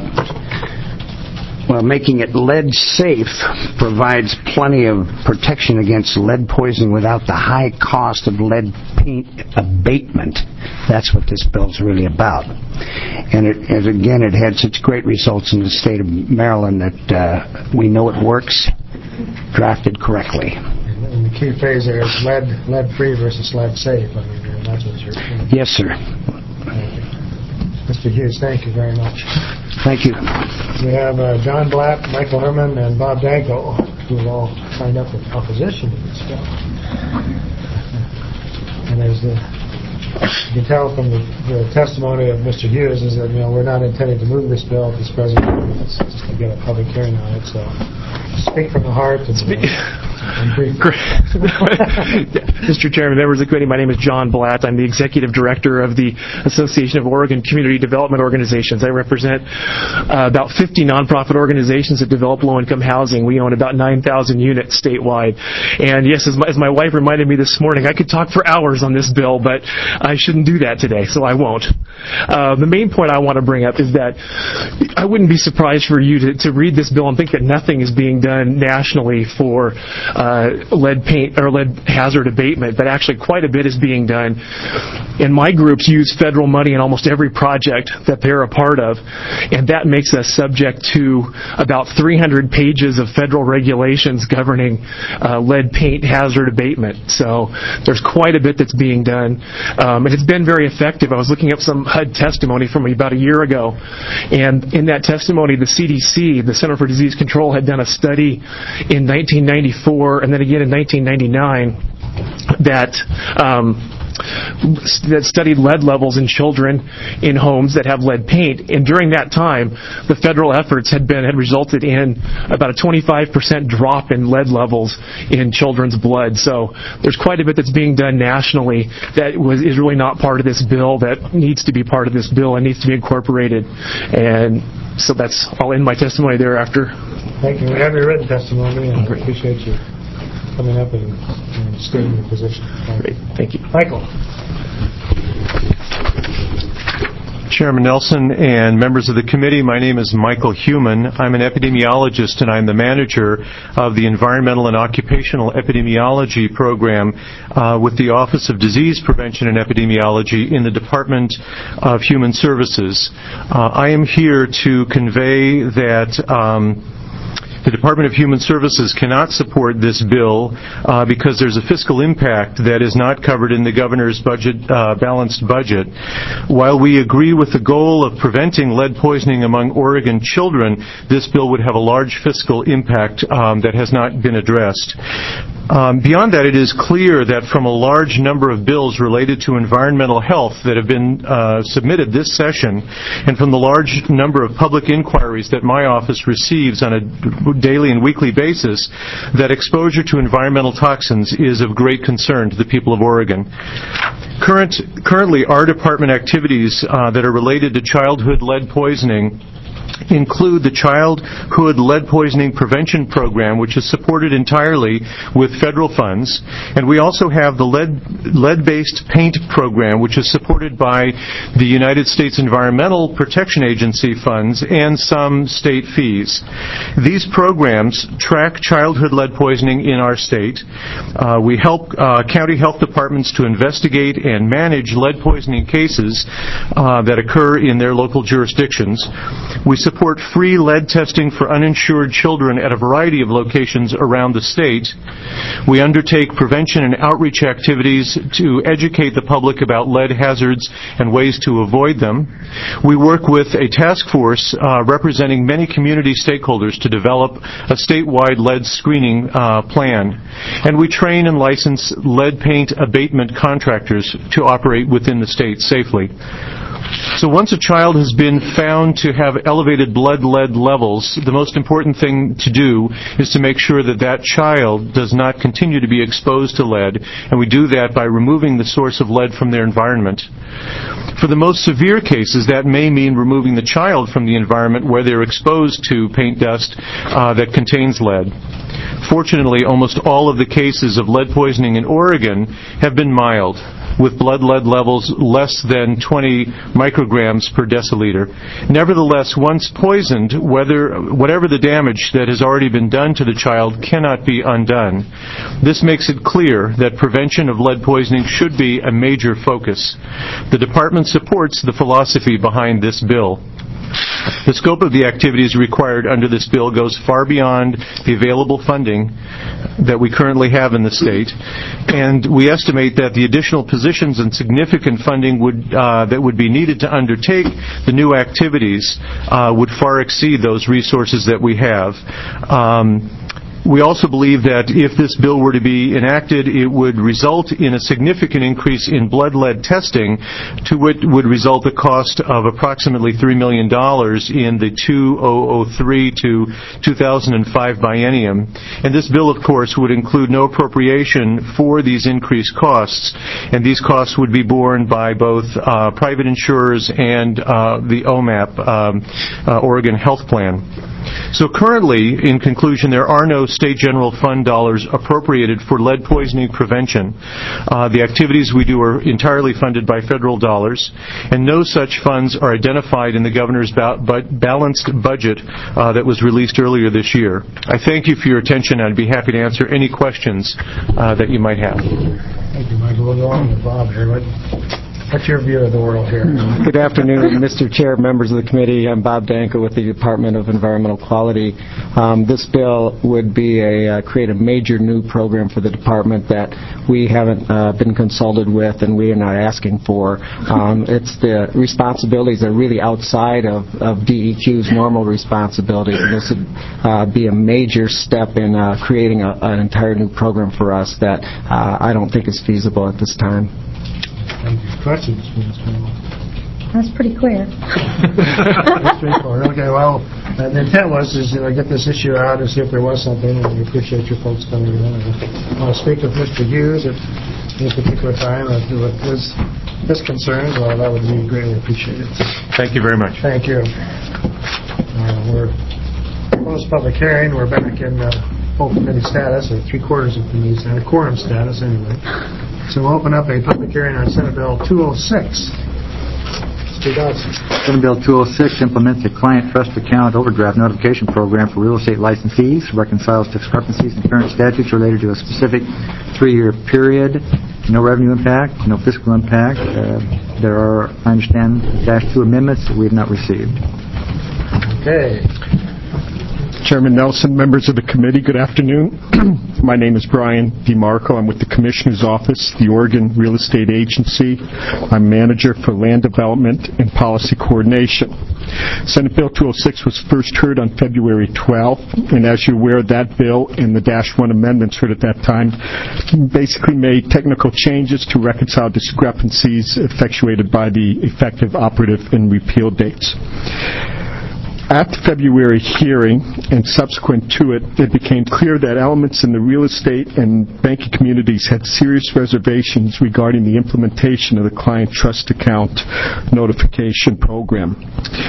well making it lead safe, provides plenty of protection against lead poisoning without the high cost of lead paint abatement. That's what this bill's really about. And, it, and again, it had such great results in the state of Maryland that uh, we know it works, drafted correctly. And the key phrase there is lead lead free versus lead safe. I mean, that's what you're saying. Yes, sir. Thank you. Mister Hughes, thank you very much. Thank you. We have uh, John Blatt, Michael Herman, and Bob Danko, who have all signed up in opposition to this bill. And there's the, you can tell from the, the testimony of Mister Hughes is that, you know, we're not intending to move this bill at this present time. It's just to get a public hearing on it. So speak from the heart. And, Speak. Uh, Great. Mister Chairman, members of the committee, my name is John Blatt. I'm the Executive Director of the Association of Oregon Community Development Organizations. I represent uh, about fifty nonprofit organizations that develop low-income housing. We own about nine thousand units statewide. And yes, as my, as my wife reminded me this morning, I could talk for hours on this bill, but I shouldn't do that today, so I won't. Uh, the main point I want to bring up is that I wouldn't be surprised for you to, to read this bill and think that nothing is being done nationally for uh, uh, lead paint or lead hazard abatement, but actually quite a bit is being done. And my groups use federal money in almost every project that they're a part of, and that makes us subject to about three hundred pages of federal regulations governing uh, lead paint hazard abatement. So there's quite a bit that's being done, um, and it's been very effective. I was looking up some H U D testimony from about a year ago, and in that testimony, the C D C, the Center for Disease Control, had done a study in nineteen ninety-four and then again in nineteen ninety-nine that um, that studied lead levels in children in homes that have lead paint, and during that time, the federal efforts had been had resulted in about a twenty-five percent drop in lead levels in children's blood. So there's quite a bit that's being done nationally that was is really not part of this bill that needs to be part of this bill and needs to be incorporated. And so that's I'll end my testimony thereafter. Thank you. We have your written testimony, and I appreciate you coming up and, and stating your position. Great. Thank you. Michael. Chairman Nelson and members of the committee, my name is Michael Heumann. I'm an epidemiologist, and I'm the manager of the Environmental and Occupational Epidemiology Program uh, with the Office of Disease Prevention and Epidemiology in the Department of Human Services. Uh, I am here to convey that um, the Department of Human Services cannot support this bill uh, because there's a fiscal impact that is not covered in the governor's budget, uh, balanced budget. While we agree with the goal of preventing lead poisoning among Oregon children, this bill would have a large fiscal impact um, that has not been addressed. Um, beyond that, it is clear that from a large number of bills related to environmental health that have been uh, submitted this session, and from the large number of public inquiries that my office receives on a daily and weekly basis, that exposure to environmental toxins is of great concern to the people of Oregon. Current, currently, our department activities uh, that are related to childhood lead poisoning include the Childhood Lead Poisoning Prevention Program, which is supported entirely with federal funds, and we also have the lead, lead-based paint program, which is supported by the United States Environmental Protection Agency funds and some state fees. These programs track childhood lead poisoning in our state. Uh, we help uh, county health departments to investigate and manage lead poisoning cases uh, that occur in their local jurisdictions. We support free lead testing for uninsured children at a variety of locations around the state. We undertake prevention and outreach activities to educate the public about lead hazards and ways to avoid them. We work with a task force uh, representing many community stakeholders to develop a statewide lead screening uh, plan. And we train and license lead paint abatement contractors to operate within the state safely. So once a child has been found to have elevated blood lead levels, the most important thing to do is to make sure that that child does not continue to be exposed to lead, and we do that by removing the source of lead from their environment. For the most severe cases, that may mean removing the child from the environment where they're exposed to paint dust uh, that contains lead. Fortunately, almost all of the cases of lead poisoning in Oregon have been mild, with blood lead levels less than twenty micrograms per deciliter. Nevertheless, once poisoned, whether, whatever the damage that has already been done to the child cannot be undone. This makes it clear that prevention of lead poisoning should be a major focus. The department supports the philosophy behind this bill. The scope of the activities required under this bill goes far beyond the available funding that we currently have in the state, and we estimate that the additional positions and significant funding would, uh, that would be needed to undertake the new activities uh, would far exceed those resources that we have. Um, We also believe that if this bill were to be enacted, it would result in a significant increase in blood lead testing, to which would result a cost of approximately three million dollars in the two thousand three to two thousand five biennium. And this bill, of course, would include no appropriation for these increased costs, and these costs would be borne by both uh, private insurers and uh, the O M A P, um, uh, Oregon Health Plan. So currently, in conclusion, there are no state general fund dollars appropriated for lead poisoning prevention. Uh, the activities we do are entirely funded by federal dollars, and no such funds are identified in the governor's ba- but balanced budget uh, that was released earlier this year. I thank you for your attention. I'd be happy to answer any questions uh, that you might have. Thank you, Michael. We'll go on with Bob here. What, what's your view of the world here? Good afternoon, Mister Chair, members of the committee. I'm Bob Danko with the Department of Environmental Quality. Um, this bill would be a uh, create a major new program for the department that we haven't uh, been consulted with and we are not asking for. Um, it's the responsibilities that are really outside of, of D E Q's normal responsibilities. And this would uh, be a major step in uh, creating a, an entire new program for us that uh, I don't think is feasible at this time. Thank you. Questions? That's pretty clear. That's straightforward. Okay, well, uh, the intent was is you know, get this issue out and see if there was something, and we appreciate your folks coming in. I want to speak with Mister Hughes at any particular time uh, with his, his concerns. Well, that would be greatly appreciated. Thank you very much. Thank you. Uh, we're closed public hearing. We're back in uh, full committee status, or three-quarters of committee status, quorum status anyway. So we'll open up a public hearing on Senate Bill two oh six. Senate Bill two oh six implements a client trust account overdraft notification program for real estate licensees, reconciles discrepancies in current statutes related to a specific three-year period. No revenue impact, no fiscal impact. Uh, there are, I understand, dash two amendments that we have not received. Okay. Chairman Nelson, members of the committee, good afternoon. My name is Brian DeMarco. I'm with the Commissioner's Office, the Oregon Real Estate Agency. I'm manager for land development and policy coordination. Senate Bill two oh six was first heard on February twelfth, and as you're aware, that bill and the Dash one amendments heard at that time basically made technical changes to reconcile discrepancies effectuated by the effective operative and repeal dates. At the February hearing and subsequent to it, it became clear that elements in the real estate and banking communities had serious reservations regarding the implementation of the client trust account notification program.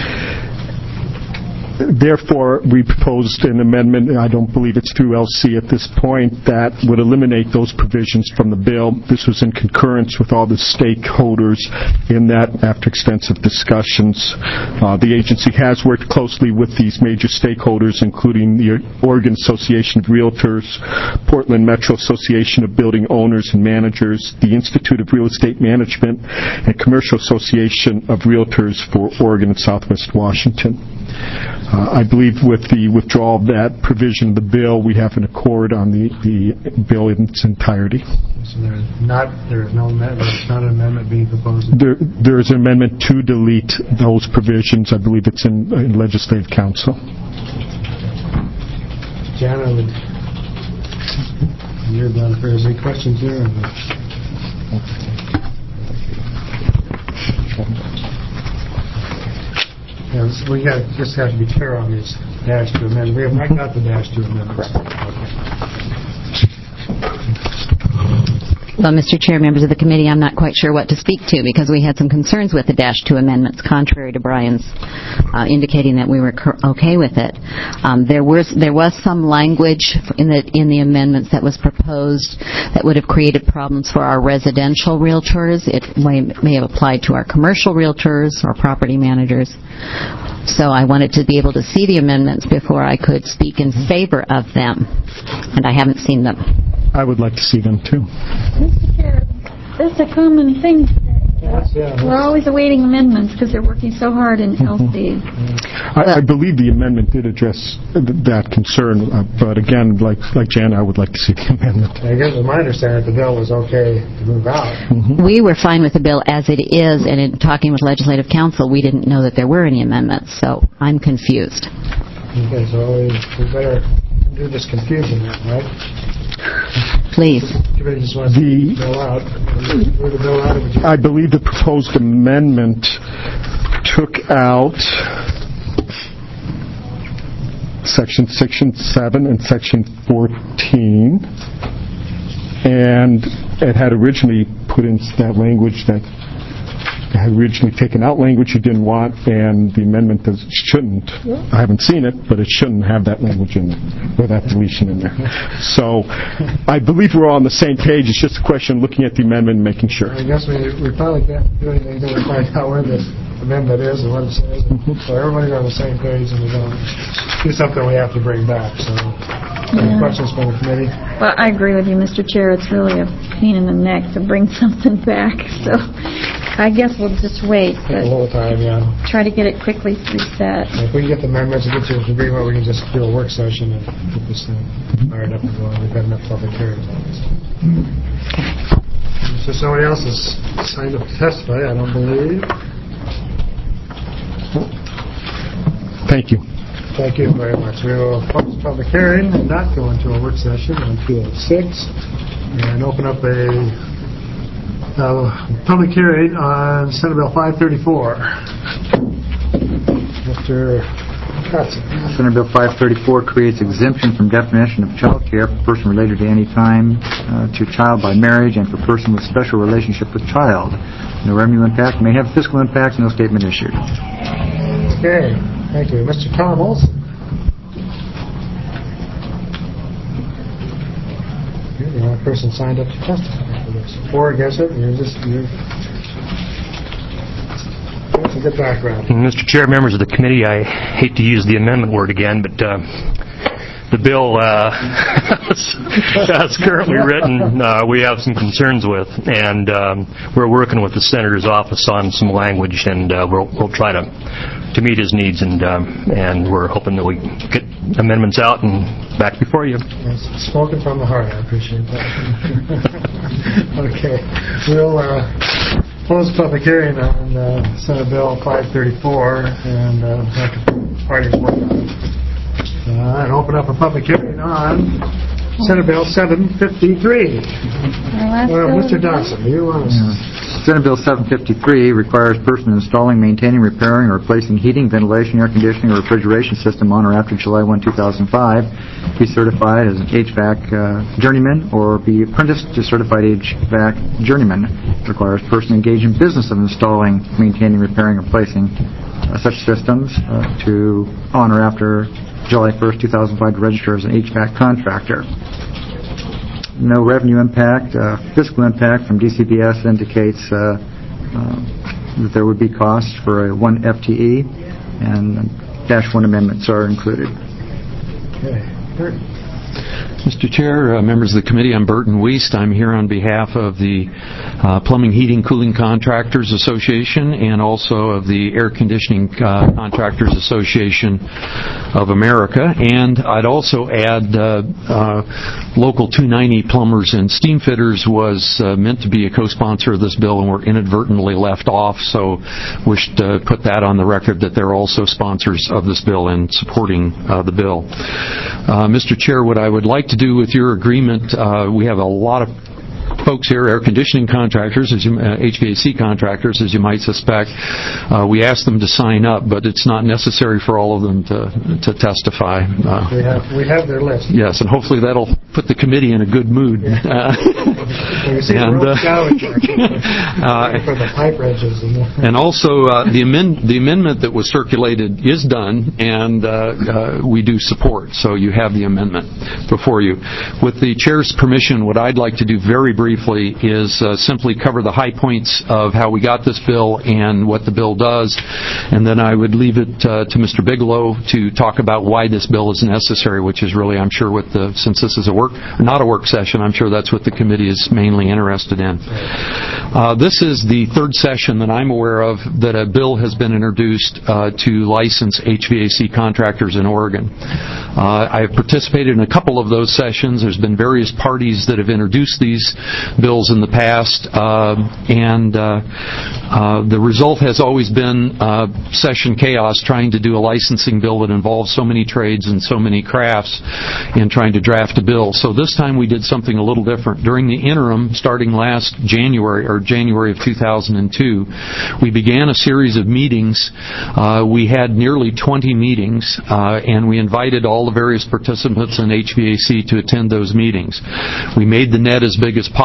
Therefore, we proposed an amendment, I don't believe it's through L C at this point, that would eliminate those provisions from the bill. This was in concurrence with all the stakeholders in that after extensive discussions. Uh, the agency has worked closely with these major stakeholders, including the Oregon Association of Realtors, Portland Metro Association of Building Owners and Managers, the Institute of Real Estate Management, and Commercial Association of Realtors for Oregon and Southwest Washington. Uh, I believe with the withdrawal of that provision of the bill, we have an accord on the, the bill in its entirety. So there's not there is no amendment. There's not an amendment being proposed. There, there is an amendment to delete those provisions. I believe it's in, in Legislative Council. Jana, would you're done. If there's any questions there. Yeah, we got just have to be clear on these dash two amendments. We have not got the dash two amendments. Well, Mister Chair, members of the committee, I'm not quite sure what to speak to because we had some concerns with the dash two amendments, contrary to Brian's uh, indicating that we were okay with it. Um, there was there was some language in the in the amendments that was proposed that would have created problems for our residential realtors. It may, may have applied to our commercial realtors or property managers. So I wanted to be able to see the amendments before I could speak in favor of them, and I haven't seen them. I would like to see them too. Mister Chair, that's a common thing today. Yes, yeah, We're always awaiting amendments because they're working so hard in L C. I, I believe the amendment did address that concern, uh, but again, like like Jan, I would like to see the amendment. I guess it was my understanding that the bill was okay to move out. Mm-hmm. We were fine with the bill as it is, and in talking with Legislative Council, we didn't know that there were any amendments, so I'm confused. Okay, so we, we better do this confusion then, right? Please. Everybody just wants the, to bill out. The bill out of I believe the proposed amendment took out section section seven and section fourteen, and it had originally put in that language that had originally taken out language you didn't want, and the amendment does, shouldn't, I haven't seen it, but it shouldn't have that language in there, or that deletion in there. So I believe we're all on the same page. It's just a question of looking at the amendment and making sure. I guess we, we probably can't do anything until we find out where this amendment is and what it says. So everybody's on the same page, and we're going to do something we have to bring back. So any Yeah. questions from the committee? Well, I agree with you, Mister Chair. It's really a pain in the neck to bring something back. So I guess we'll just wait, Take a but little time, yeah. try to get it quickly reset. If we can get the amendments and get you an agreement, we can just do a work session and get this thing fired up and going. We've had enough public hearings on this. So somebody else has signed up to testify, I don't believe. Thank you. Thank you very much. We will close the public hearing and not go into a work session on two oh six and open up a uh, public hearing on Senate Bill five thirty-four. Mister Dodson. Senate Bill five thirty-four creates exemption from definition of child care for person related to any time uh, to child by marriage and for person with special relationship with child. No revenue impact, may have fiscal impacts, no statement issued. Okay, thank you. Mister Tom Olson. You're the only person signed up to testify for this. For or against it, and you're just, you're... That's a good background. Mister Chair, members of the committee, I hate to use the amendment word again, but uh, the bill uh, as currently written, uh, we have some concerns with, and um, we're working with the Senator's office on some language, and uh, we'll, we'll try to to meet his needs, and um, and we're hoping that we get amendments out and back before you. It's spoken from the heart. I appreciate that. Okay, we'll uh, close the public hearing on uh, Senate Bill five thirty-four, and uh, have the parties work on it. Uh, and open up a public hearing on Senate Bill seven fifty-three. Well, Mister Dodson, do you want to... Yeah. Senate Bill seven fifty-three requires person installing, maintaining, repairing, or replacing heating, ventilation, air conditioning, or refrigeration system on or after July first, two thousand five be certified as an H V A C uh, journeyman or be apprenticed to certified H V A C journeyman. Requires person engaged in business of installing, maintaining, repairing, or replacing uh, such systems uh, to on or after July first, two thousand five to register as an H V A C contractor. No revenue impact. Uh, fiscal impact from D C B S indicates uh, uh, that there would be costs for a one F T E, and dash one amendments are included. Okay. Bert. Mister Chair, uh, members of the committee, I'm Burton Wiest. I'm here on behalf of the uh, Plumbing, Heating, Cooling Contractors Association and also of the Air Conditioning uh, Contractors Association of America. And I'd also add uh, uh, Local two ninety Plumbers and Steam Fitters was uh, meant to be a co-sponsor of this bill and were inadvertently left off, so wish to put that on the record that they're also sponsors of this bill and supporting uh, the bill. Uh, Mister Chair, what I would like to do with your agreement, uh, we have a lot of folks here, air conditioning contractors, as you, uh, H V A C contractors, as you might suspect. Uh, we asked them to sign up, but it's not necessary for all of them to to testify. Uh, we have we have their list. Yes, and hopefully that'll put the committee in a good mood. Yeah. Uh, you see and, the uh, for the pipe wrenches. And, the and also, uh, the, amend- the amendment that was circulated is done, and uh, uh, we do support. So you have the amendment before you. With the chair's permission, what I'd like to do very briefly is uh, simply cover the high points of how we got this bill and what the bill does, and then I would leave it uh, to Mister Bigelow to talk about why this bill is necessary, which is really, I'm sure, what the since this is a work, not a work session, I'm sure that's what the committee is mainly interested in. Uh, this is the third session that I'm aware of that a bill has been introduced uh, to license H V A C contractors in Oregon. Uh, I've participated in a couple of those sessions. There's been various parties that have introduced these bills in the past, uh, and uh, uh, the result has always been uh, session chaos trying to do a licensing bill that involves so many trades and so many crafts in trying to draft a bill. So this time we did something a little different. During the interim, starting last January, or January of two thousand two, we began a series of meetings. Uh, we had nearly twenty meetings, uh, and we invited all the various participants in H V A C to attend those meetings. We made the net as big as possible.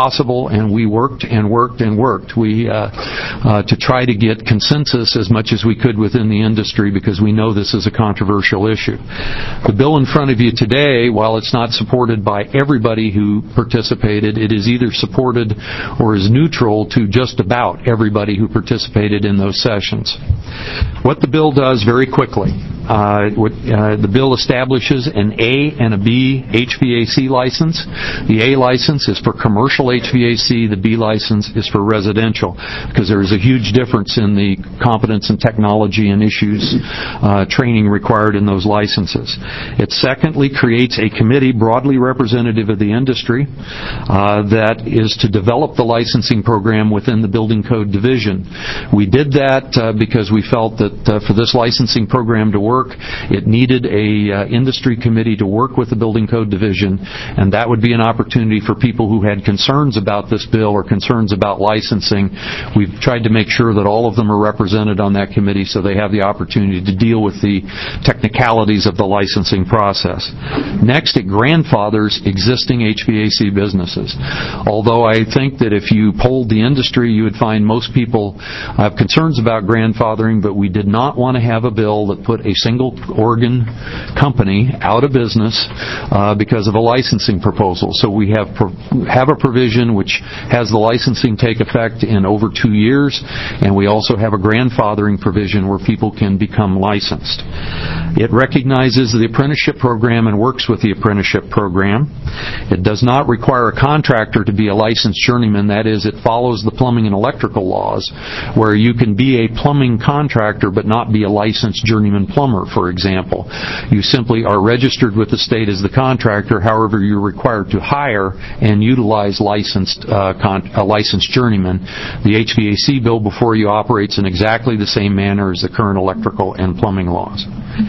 possible, and we worked and worked and worked. We uh, uh, to try to get consensus as much as we could within the industry, because we know this is a controversial issue. The bill in front of you today, while it's not supported by everybody who participated, it is either supported or is neutral to just about everybody who participated in those sessions. What the bill does, very quickly, uh, what, uh, the bill establishes an A and a B H V A C license. The A license is for commercial H V A C. The B license is for residential, because there is a huge difference in the competence and technology and issues uh, training required in those licenses. It secondly creates a committee broadly representative of the industry uh, that is to develop the licensing program within the Building Code Division. We did that uh, because we felt that uh, for this licensing program to work, it needed a uh, industry committee to work with the Building Code Division, and that would be an opportunity for people who had concerns about this bill or concerns about licensing. We've tried to make sure that all of them are represented on that committee so they have the opportunity to deal with the technicalities of the licensing process. Next, it grandfathers existing H V A C businesses. Although I think that if you polled the industry, you would find most people have concerns about grandfathering, but we did not want to have a bill that put a single Oregon company out of business uh, because of a licensing proposal. So we have pro- have a provision which has the licensing take effect in over two years, and we also have a grandfathering provision where people can become licensed. It recognizes the apprenticeship program and works with the apprenticeship program. It does not require a contractor to be a licensed journeyman. That is, it follows the plumbing and electrical laws, where you can be a plumbing contractor but not be a licensed journeyman plumber, for example. You simply are registered with the state as the contractor. However, you're required to hire and utilize licensed uh, con- a licensed journeyman. The H V A C bill before you operates in exactly the same manner as the current electrical and plumbing laws.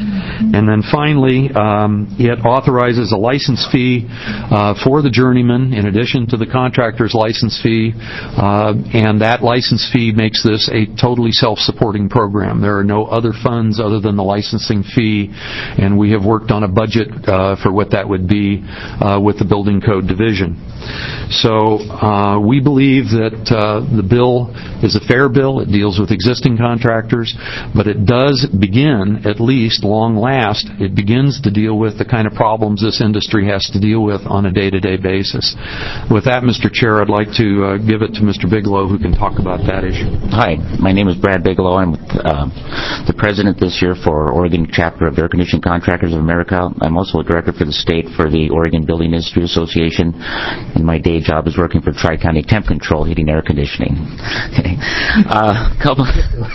And then finally, um, it authorizes a license fee uh, for the journeyman in addition to the contractor's license fee, uh, and that license fee makes this a totally self-supporting program. There are no other funds other than the licensing fee, and we have worked on a budget uh, for what that would be uh, with the Building Code Division. So uh, we believe that uh, the bill is a fair bill. It deals with existing contractors, but it does begin, at least long last, it begins to deal with the kind of problems this industry has to deal with on a day-to-day basis. With that, Mister Chair, I'd like to uh, give it to Mister Bigelow, who can talk about that issue. Hi, my name is Brad Bigelow. I'm uh, the president this year for Oregon Chapter of Air Conditioning Contractors of America. I'm also a director for the state for the Oregon Building Industry Association. And my day job is working for Tri-County Temp Control, heating air conditioning. Okay. Uh, couple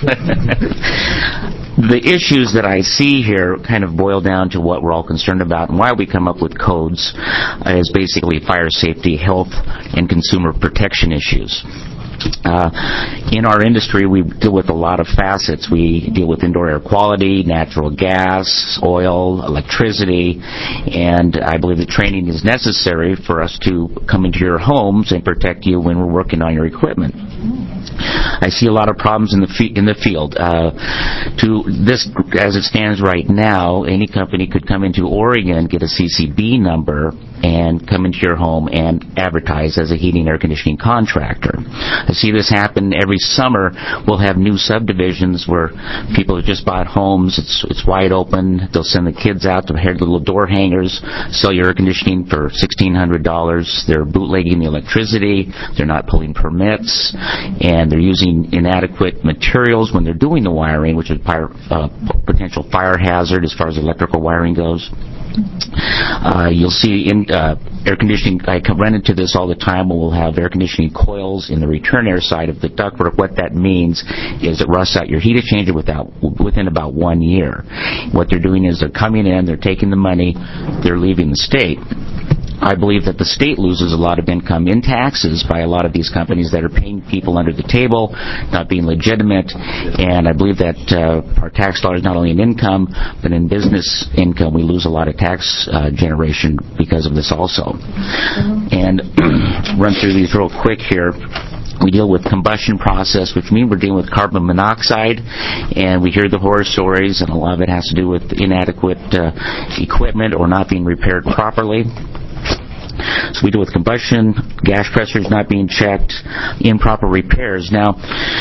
the issues that I see here kind of boil down to what we're all concerned about and why we come up with codes uh, is basically fire safety, health, and consumer protection issues. Uh, in our industry, we deal with a lot of facets. We deal with indoor air quality, natural gas, oil, electricity, and I believe the training is necessary for us to come into your homes and protect you when we're working on your equipment. I see a lot of problems in the fe- in the field. Uh, to this, as it stands right now, any company could come into Oregon, get a C C B number, and come into your home and advertise as a heating air conditioning contractor. I see this happen every summer. We'll have new subdivisions where people have just bought homes. It's it's wide open. They'll send the kids out to have little door hangers, sell your air conditioning for sixteen hundred dollars. They're bootlegging the electricity. They're not pulling permits, and they're using inadequate materials when they're doing the wiring, which is a fire, uh, potential fire hazard as far as electrical wiring goes. Uh, you'll see in uh, air conditioning, I run into this all the time. We'll have air conditioning coils in the return air side of the ductwork. What that means is it rusts out your heat exchanger without, within about one year. What they're doing is they're coming in, they're taking the money, they're leaving the state. I believe that the state loses a lot of income in taxes by a lot of these companies that are paying people under the table, not being legitimate, and I believe that uh, our tax dollars, not only in income, but in business income, we lose a lot of tax uh, generation because of this also. And run through these real quick here. We deal with combustion process, which means we're dealing with carbon monoxide, and we hear the horror stories, and a lot of it has to do with inadequate uh, equipment or not being repaired properly. So we deal with combustion, gas pressures not being checked, improper repairs. Now,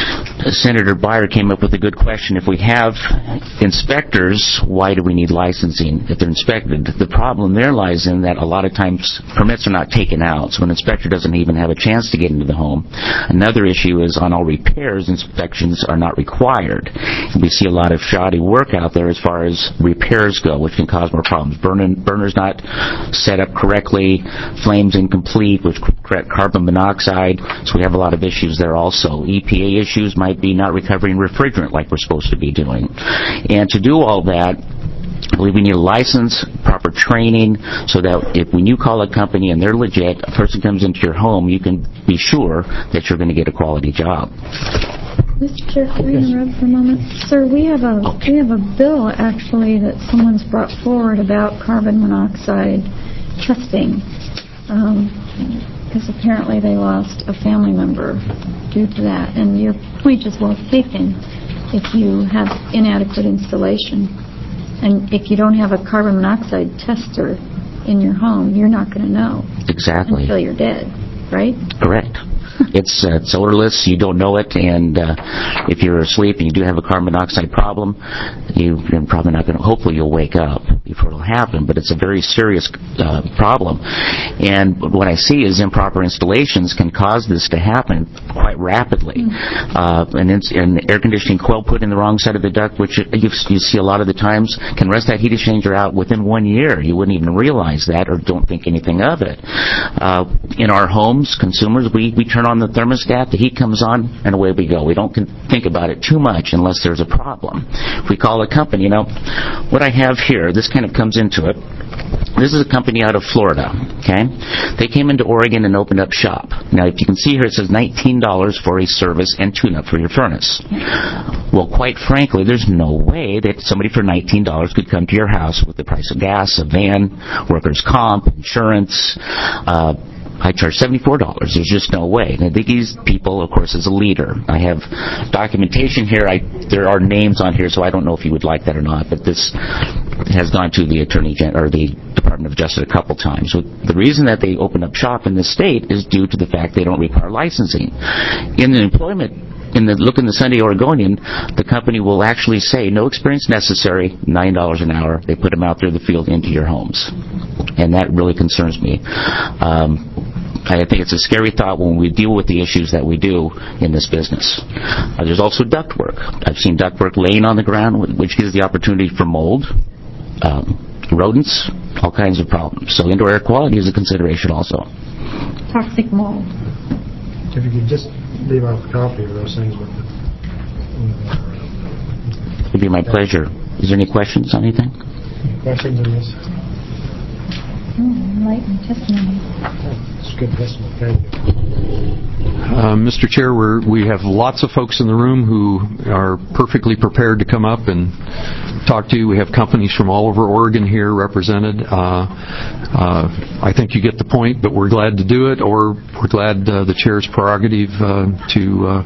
Senator Beyer came up with a good question. If we have inspectors, why do we need licensing if they're inspected? The problem there lies in that a lot of times permits are not taken out, so an inspector doesn't even have a chance to get into the home. Another issue is on all repairs, inspections are not required. We see a lot of shoddy work out there as far as repairs go, which can cause more problems. Burning, burners not set up correctly, flames incomplete, which create carbon monoxide, so we have a lot of issues there also. E P A issues might be not recovering refrigerant like we're supposed to be doing. And to do all that, I believe we need a license, proper training, so that if when you call a company and they're legit, a person comes into your home, you can be sure that you're going to get a quality job. Mister Chair, can we interrupt for a moment? Sir, we have a we have a bill actually that someone's brought forward about carbon monoxide testing, um, because apparently they lost a family member due to that. And your point is well taken. If you have inadequate installation, and if you don't have a carbon monoxide tester in your home, you're not going to know exactly until you're dead, right? Correct. It's, uh, it's odorless, you don't know it, and uh, if you're asleep and you do have a carbon monoxide problem, you, you're probably not going to, hopefully you'll wake up before it'll happen, but it's a very serious uh, problem. And what I see is improper installations can cause this to happen quite rapidly. Mm-hmm. Uh, and, it's, and air conditioning coil put in the wrong side of the duct, which you, you see a lot of the times, can rest that heat exchanger out within one year. You wouldn't even realize that or don't think anything of it. Uh, in our homes, consumers, we, we turn on the thermostat, the heat comes on, and away we go. We don't think about it too much unless there's a problem. If we call a company, you know, what I have here, this kind of comes into it. This is a company out of Florida, okay? They came into Oregon and opened up shop. Now, if you can see here, it says nineteen dollars for a service and tune-up for your furnace. Well, quite frankly, there's no way that somebody for nineteen dollars could come to your house with the price of gas, a van, workers' comp, insurance, uh, I charge seventy-four dollars. There's just no way. And these people, of course, as a leader. I have documentation here. I, there are names on here, so I don't know if you would like that or not, but this has gone to the Attorney General, or the Department of Justice a couple times. So the reason that they open up shop in this state is due to the fact they don't require licensing. In the employment In the Look in the Sunday Oregonian, the company will actually say, no experience necessary, nine dollars an hour. They put them out there in the field into your homes. And that really concerns me. Um, I think it's a scary thought when we deal with the issues that we do in this business. Uh, there's also ductwork. I've seen ductwork laying on the ground, which gives the opportunity for mold, um, rodents, all kinds of problems. So indoor air quality is a consideration also. Toxic mold. If you could just leave out a copy of those things with the... It'd be my pleasure. Is there any questions on anything? Questions on this? Oh, enlightened testimony. It's good testimony. Thank you. Uh, Mister Chair, we're, we have lots of folks in the room who are perfectly prepared to come up and talk to you. We have companies from all over Oregon here represented. Uh, uh, I think you get the point, but we're glad to do it, or we're glad uh, the Chair's prerogative uh, to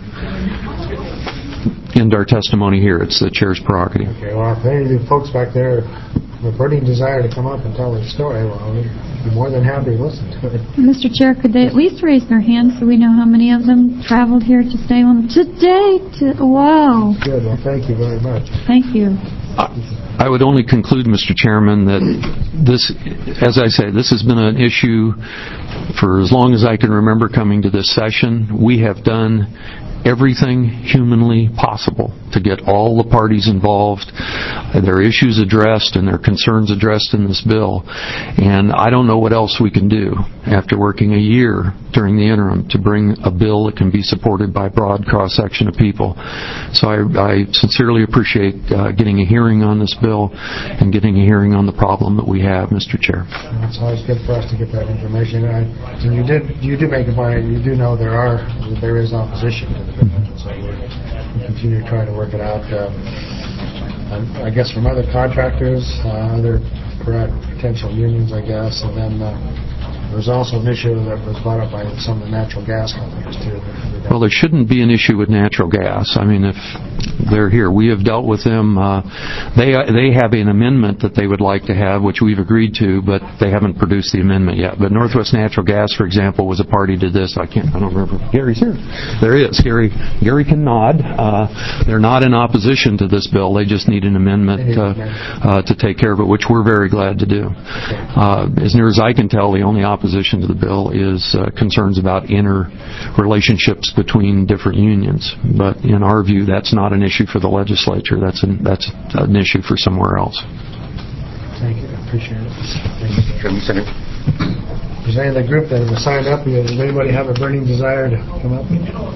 uh, end our testimony here. It's the Chair's prerogative. Okay, well, if any of the folks back there have a burning desire to come up and tell their story, well, we'd be more than happy to listen to it. Mister Chair, could they at least raise their hands so we know how many of them traveled here to stay on today? To, wow. Good. Well, thank you very much. Thank you. I would only conclude, Mister Chairman, that this, as I say, this has been an issue for as long as I can remember coming to this session. We have done everything humanly possible to get all the parties involved, their issues addressed and their concerns addressed in this bill. And I don't know what else we can do after working a year during the interim to bring a bill that can be supported by a broad cross-section of people. So I, I sincerely appreciate uh, getting a hearing on this bill and getting a hearing on the problem that we have, Mister Chair. It's always good for us to get that information. I, and you did you do make a point. You do know there are there is opposition to the bill, so we continue to try to work it out. Um, I guess from other contractors, uh, other potential unions, I guess, and then uh, there was also an issue that was brought up by some of the natural gas companies too. Well, there shouldn't be an issue with natural gas. I mean, if they're here. We have dealt with them. Uh, they they have an amendment that they would like to have, which we've agreed to, but they haven't produced the amendment yet. But Northwest Natural Gas, for example, was a party to this. I can't. I don't remember. Gary's here. There he is. Gary. Gary can nod. Uh, they're not in opposition to this bill. They just need an amendment uh, uh, to take care of it, which we're very glad to do. Uh, as near as I can tell, the only opposition to the bill is uh, concerns about inner relationships between different unions. But in our view, that's not an issue for the legislature. That's an, that's an issue for somewhere else. Thank you. I appreciate it. Thank you, Senator. Is any of the group that was signed up, does anybody have a burning desire to come up?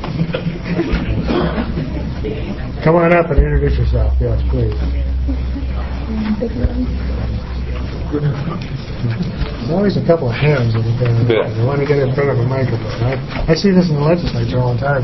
Come on up and introduce yourself. Yes, please. There's always a couple of hands that are going to they want to get in front of a microphone. I, I see this in the legislature all the time.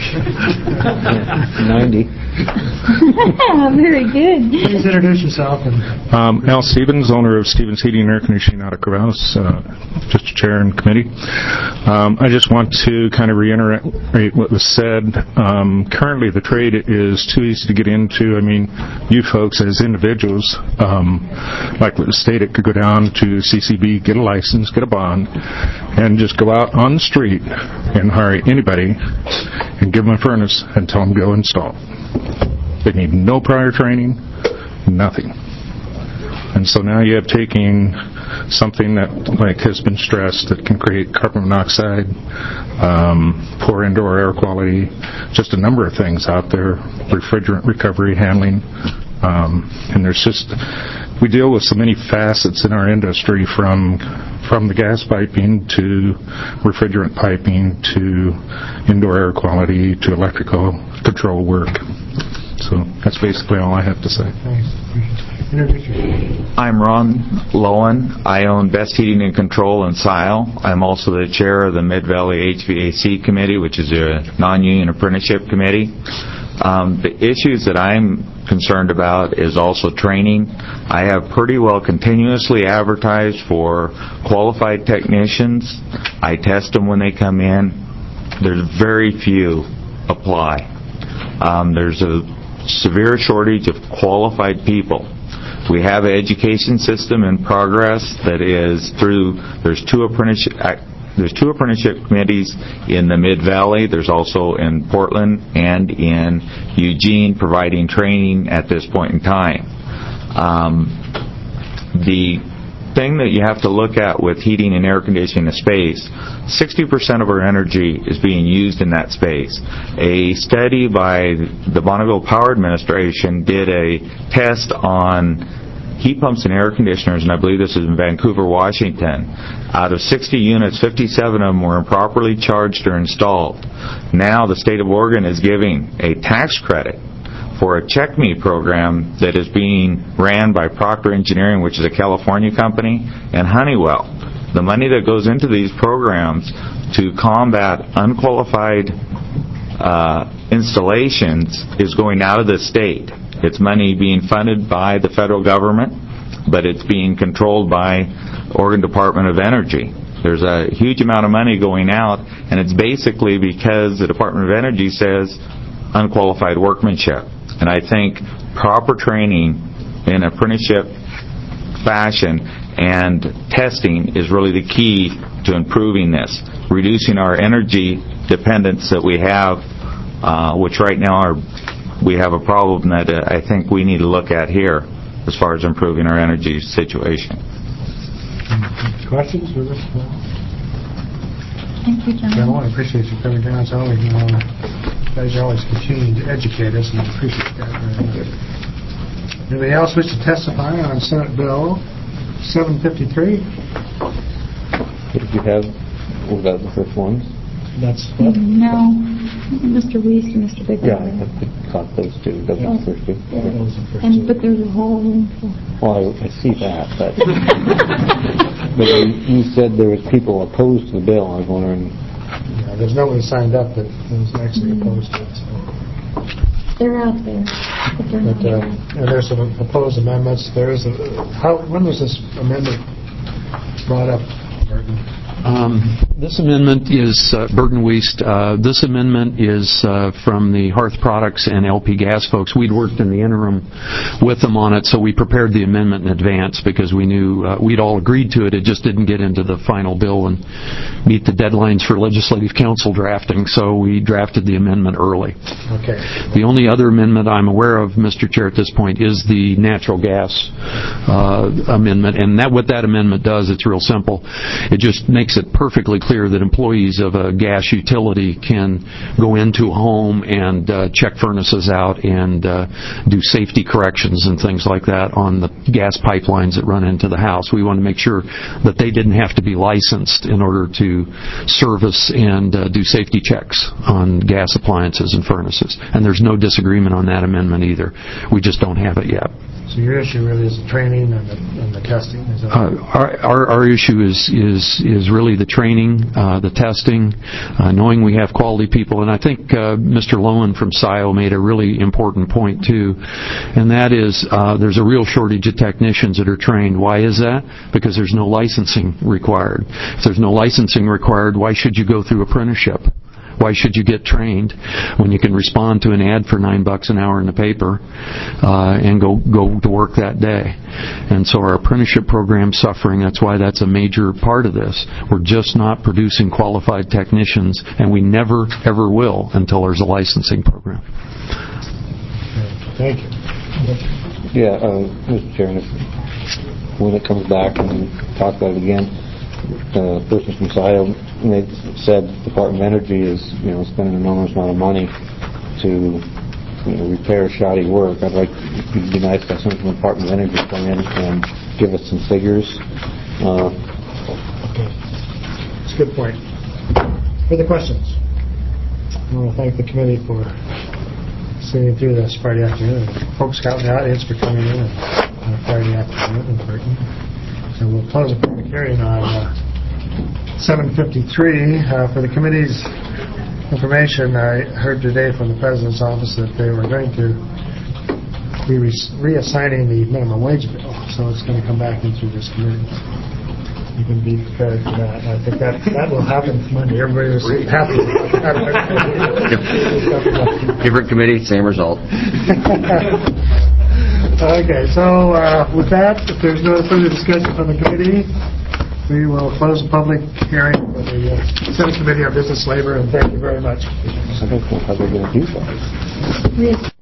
ninety. Very good. Please introduce yourself. And um, Al Stevens, owner of Stevens Heating and Air Conditioning out of Corvallis, uh, just chair and committee. Um, I just want to kind of reiterate what was said. Um, currently, the trade is too easy to get into. I mean, you folks as individuals, um, like the state, it could go down to C C B, get a license, get a bond, and just go out on the street and hire anybody and give them a furnace and tell them go install. They need no prior training, nothing. And so now you have taking something that, like has been stressed, that can create carbon monoxide, um, poor indoor air quality, just a number of things out there, refrigerant recovery, handling, um, and there's just, we deal with so many facets in our industry, from from the gas piping to refrigerant piping to indoor air quality to electrical control work. So that's basically all I have to say. I'm Ron Lowen. I own Best Heating and Control in Sile. I'm also the chair of the Mid-Valley H V A C Committee, which is a non-union apprenticeship committee. Um, the issues that I'm concerned about is also training. I have pretty well continuously advertised for qualified technicians. I test them when they come in. There's very few apply. Um, there's a severe shortage of qualified people. We have an education system in progress that is through, there's two apprenticeship There's two apprenticeship committees in the Mid-Valley. There's also in Portland and in Eugene providing training at this point in time. Um, the thing that you have to look at with heating and air conditioning a space, sixty percent of our energy is being used in that space. A study by the Bonneville Power Administration did a test on heat pumps and air conditioners, and I believe this is in Vancouver, Washington. Out of sixty units, fifty-seven of them were improperly charged or installed. Now the state of Oregon is giving a tax credit for a Check Me program that is being ran by Procter Engineering, which is a California company, and Honeywell. The money that goes into these programs to combat unqualified uh, installations is going out of the state. It's money being funded by the federal government, but it's being controlled by Oregon Department of Energy. There's a huge amount of money going out, and it's basically because the Department of Energy says unqualified workmanship. And I think proper training in apprenticeship fashion and testing is really the key to improving this, reducing our energy dependence that we have, uh, which right now are we have a problem that uh, I think we need to look at here as far as improving our energy situation. Questions for this? Thank you, John. Well, I appreciate you coming down. It's always, you know, you guys are always continuing to educate us, and I appreciate that very much. Anybody else wish to testify on Senate Bill seven fifty-three? Did you have, was that the first ones? That's what? No, Mister Weiss and Mister Big. Yeah, I caught those two. Those are the first two. Yeah. Okay. Those are the first and, two. But there's a whole room full. Well, I, I see that, but, but you, you said there was people opposed to the bill. I was wondering. Yeah, there's nobody signed up that was actually mm-hmm. opposed to it. So. They're out there. But, they're but uh, and there's some proposed amendments. There is a, how, when was this amendment brought up, Martin? Um, This amendment is, uh, Bergen West, uh, this amendment is uh, from the Hearth Products and L P Gas folks. We'd worked in the interim with them on it, so we prepared the amendment in advance because we knew uh, we'd all agreed to it. It just didn't get into the final bill and meet the deadlines for Legislative Council drafting, so we drafted the amendment early. Okay. The only other amendment I'm aware of, Mister Chair, at this point is the natural gas uh, amendment, and that what that amendment does, it's real simple. It just makes it perfectly clear that employees of a gas utility can go into a home and uh, check furnaces out and uh, do safety corrections and things like that on the gas pipelines that run into the house. We want to make sure that they didn't have to be licensed in order to service and uh, do safety checks on gas appliances and furnaces. And there's no disagreement on that amendment either. We just don't have it yet. So your issue really is the training and the, and the testing? Is that Uh, our, our our issue is is is really the training, uh, the testing, uh, knowing we have quality people, and I think uh, Mister Lowen from S I O made a really important point too, and that is uh, there's a real shortage of technicians that are trained. Why is that? Because there's no licensing required. If there's no licensing required, why should you go through apprenticeship? Why should you get trained when you can respond to an ad for nine bucks an hour in the paper uh, and go go to work that day? And so our apprenticeship program's suffering. That's why that's a major part of this. We're just not producing qualified technicians, and we never, ever will until there's a licensing program. Thank you. Yeah, uh, Mister Chairman, if, when it comes back and we talk about it again, the uh, person from S I O made, said Department of Energy is, you know, spending an enormous amount of money to, you know, repair shoddy work. I'd like, it'd be nice to have someone from the Department of Energy come in and give us some figures. Uh, okay. That's a good point. Further questions? I want to thank the committee for sitting through this Friday afternoon. Folks out in the audience for coming in on a Friday afternoon in Burton. So we'll close the public hearing on uh, seven fifty-three. Uh, for the committee's information, I heard today from the President's office that they were going to be re- reassigning the minimum wage bill, so it's going to come back into this committee. You can be prepared for that. I think that that will happen Monday. Everybody was happy. Different committee, same result. Okay, so uh, with that, if there's no further discussion from the committee, we will close the public hearing for the uh, Senate Committee on Business Labor, and thank you very much. I don't know how they're going to do that.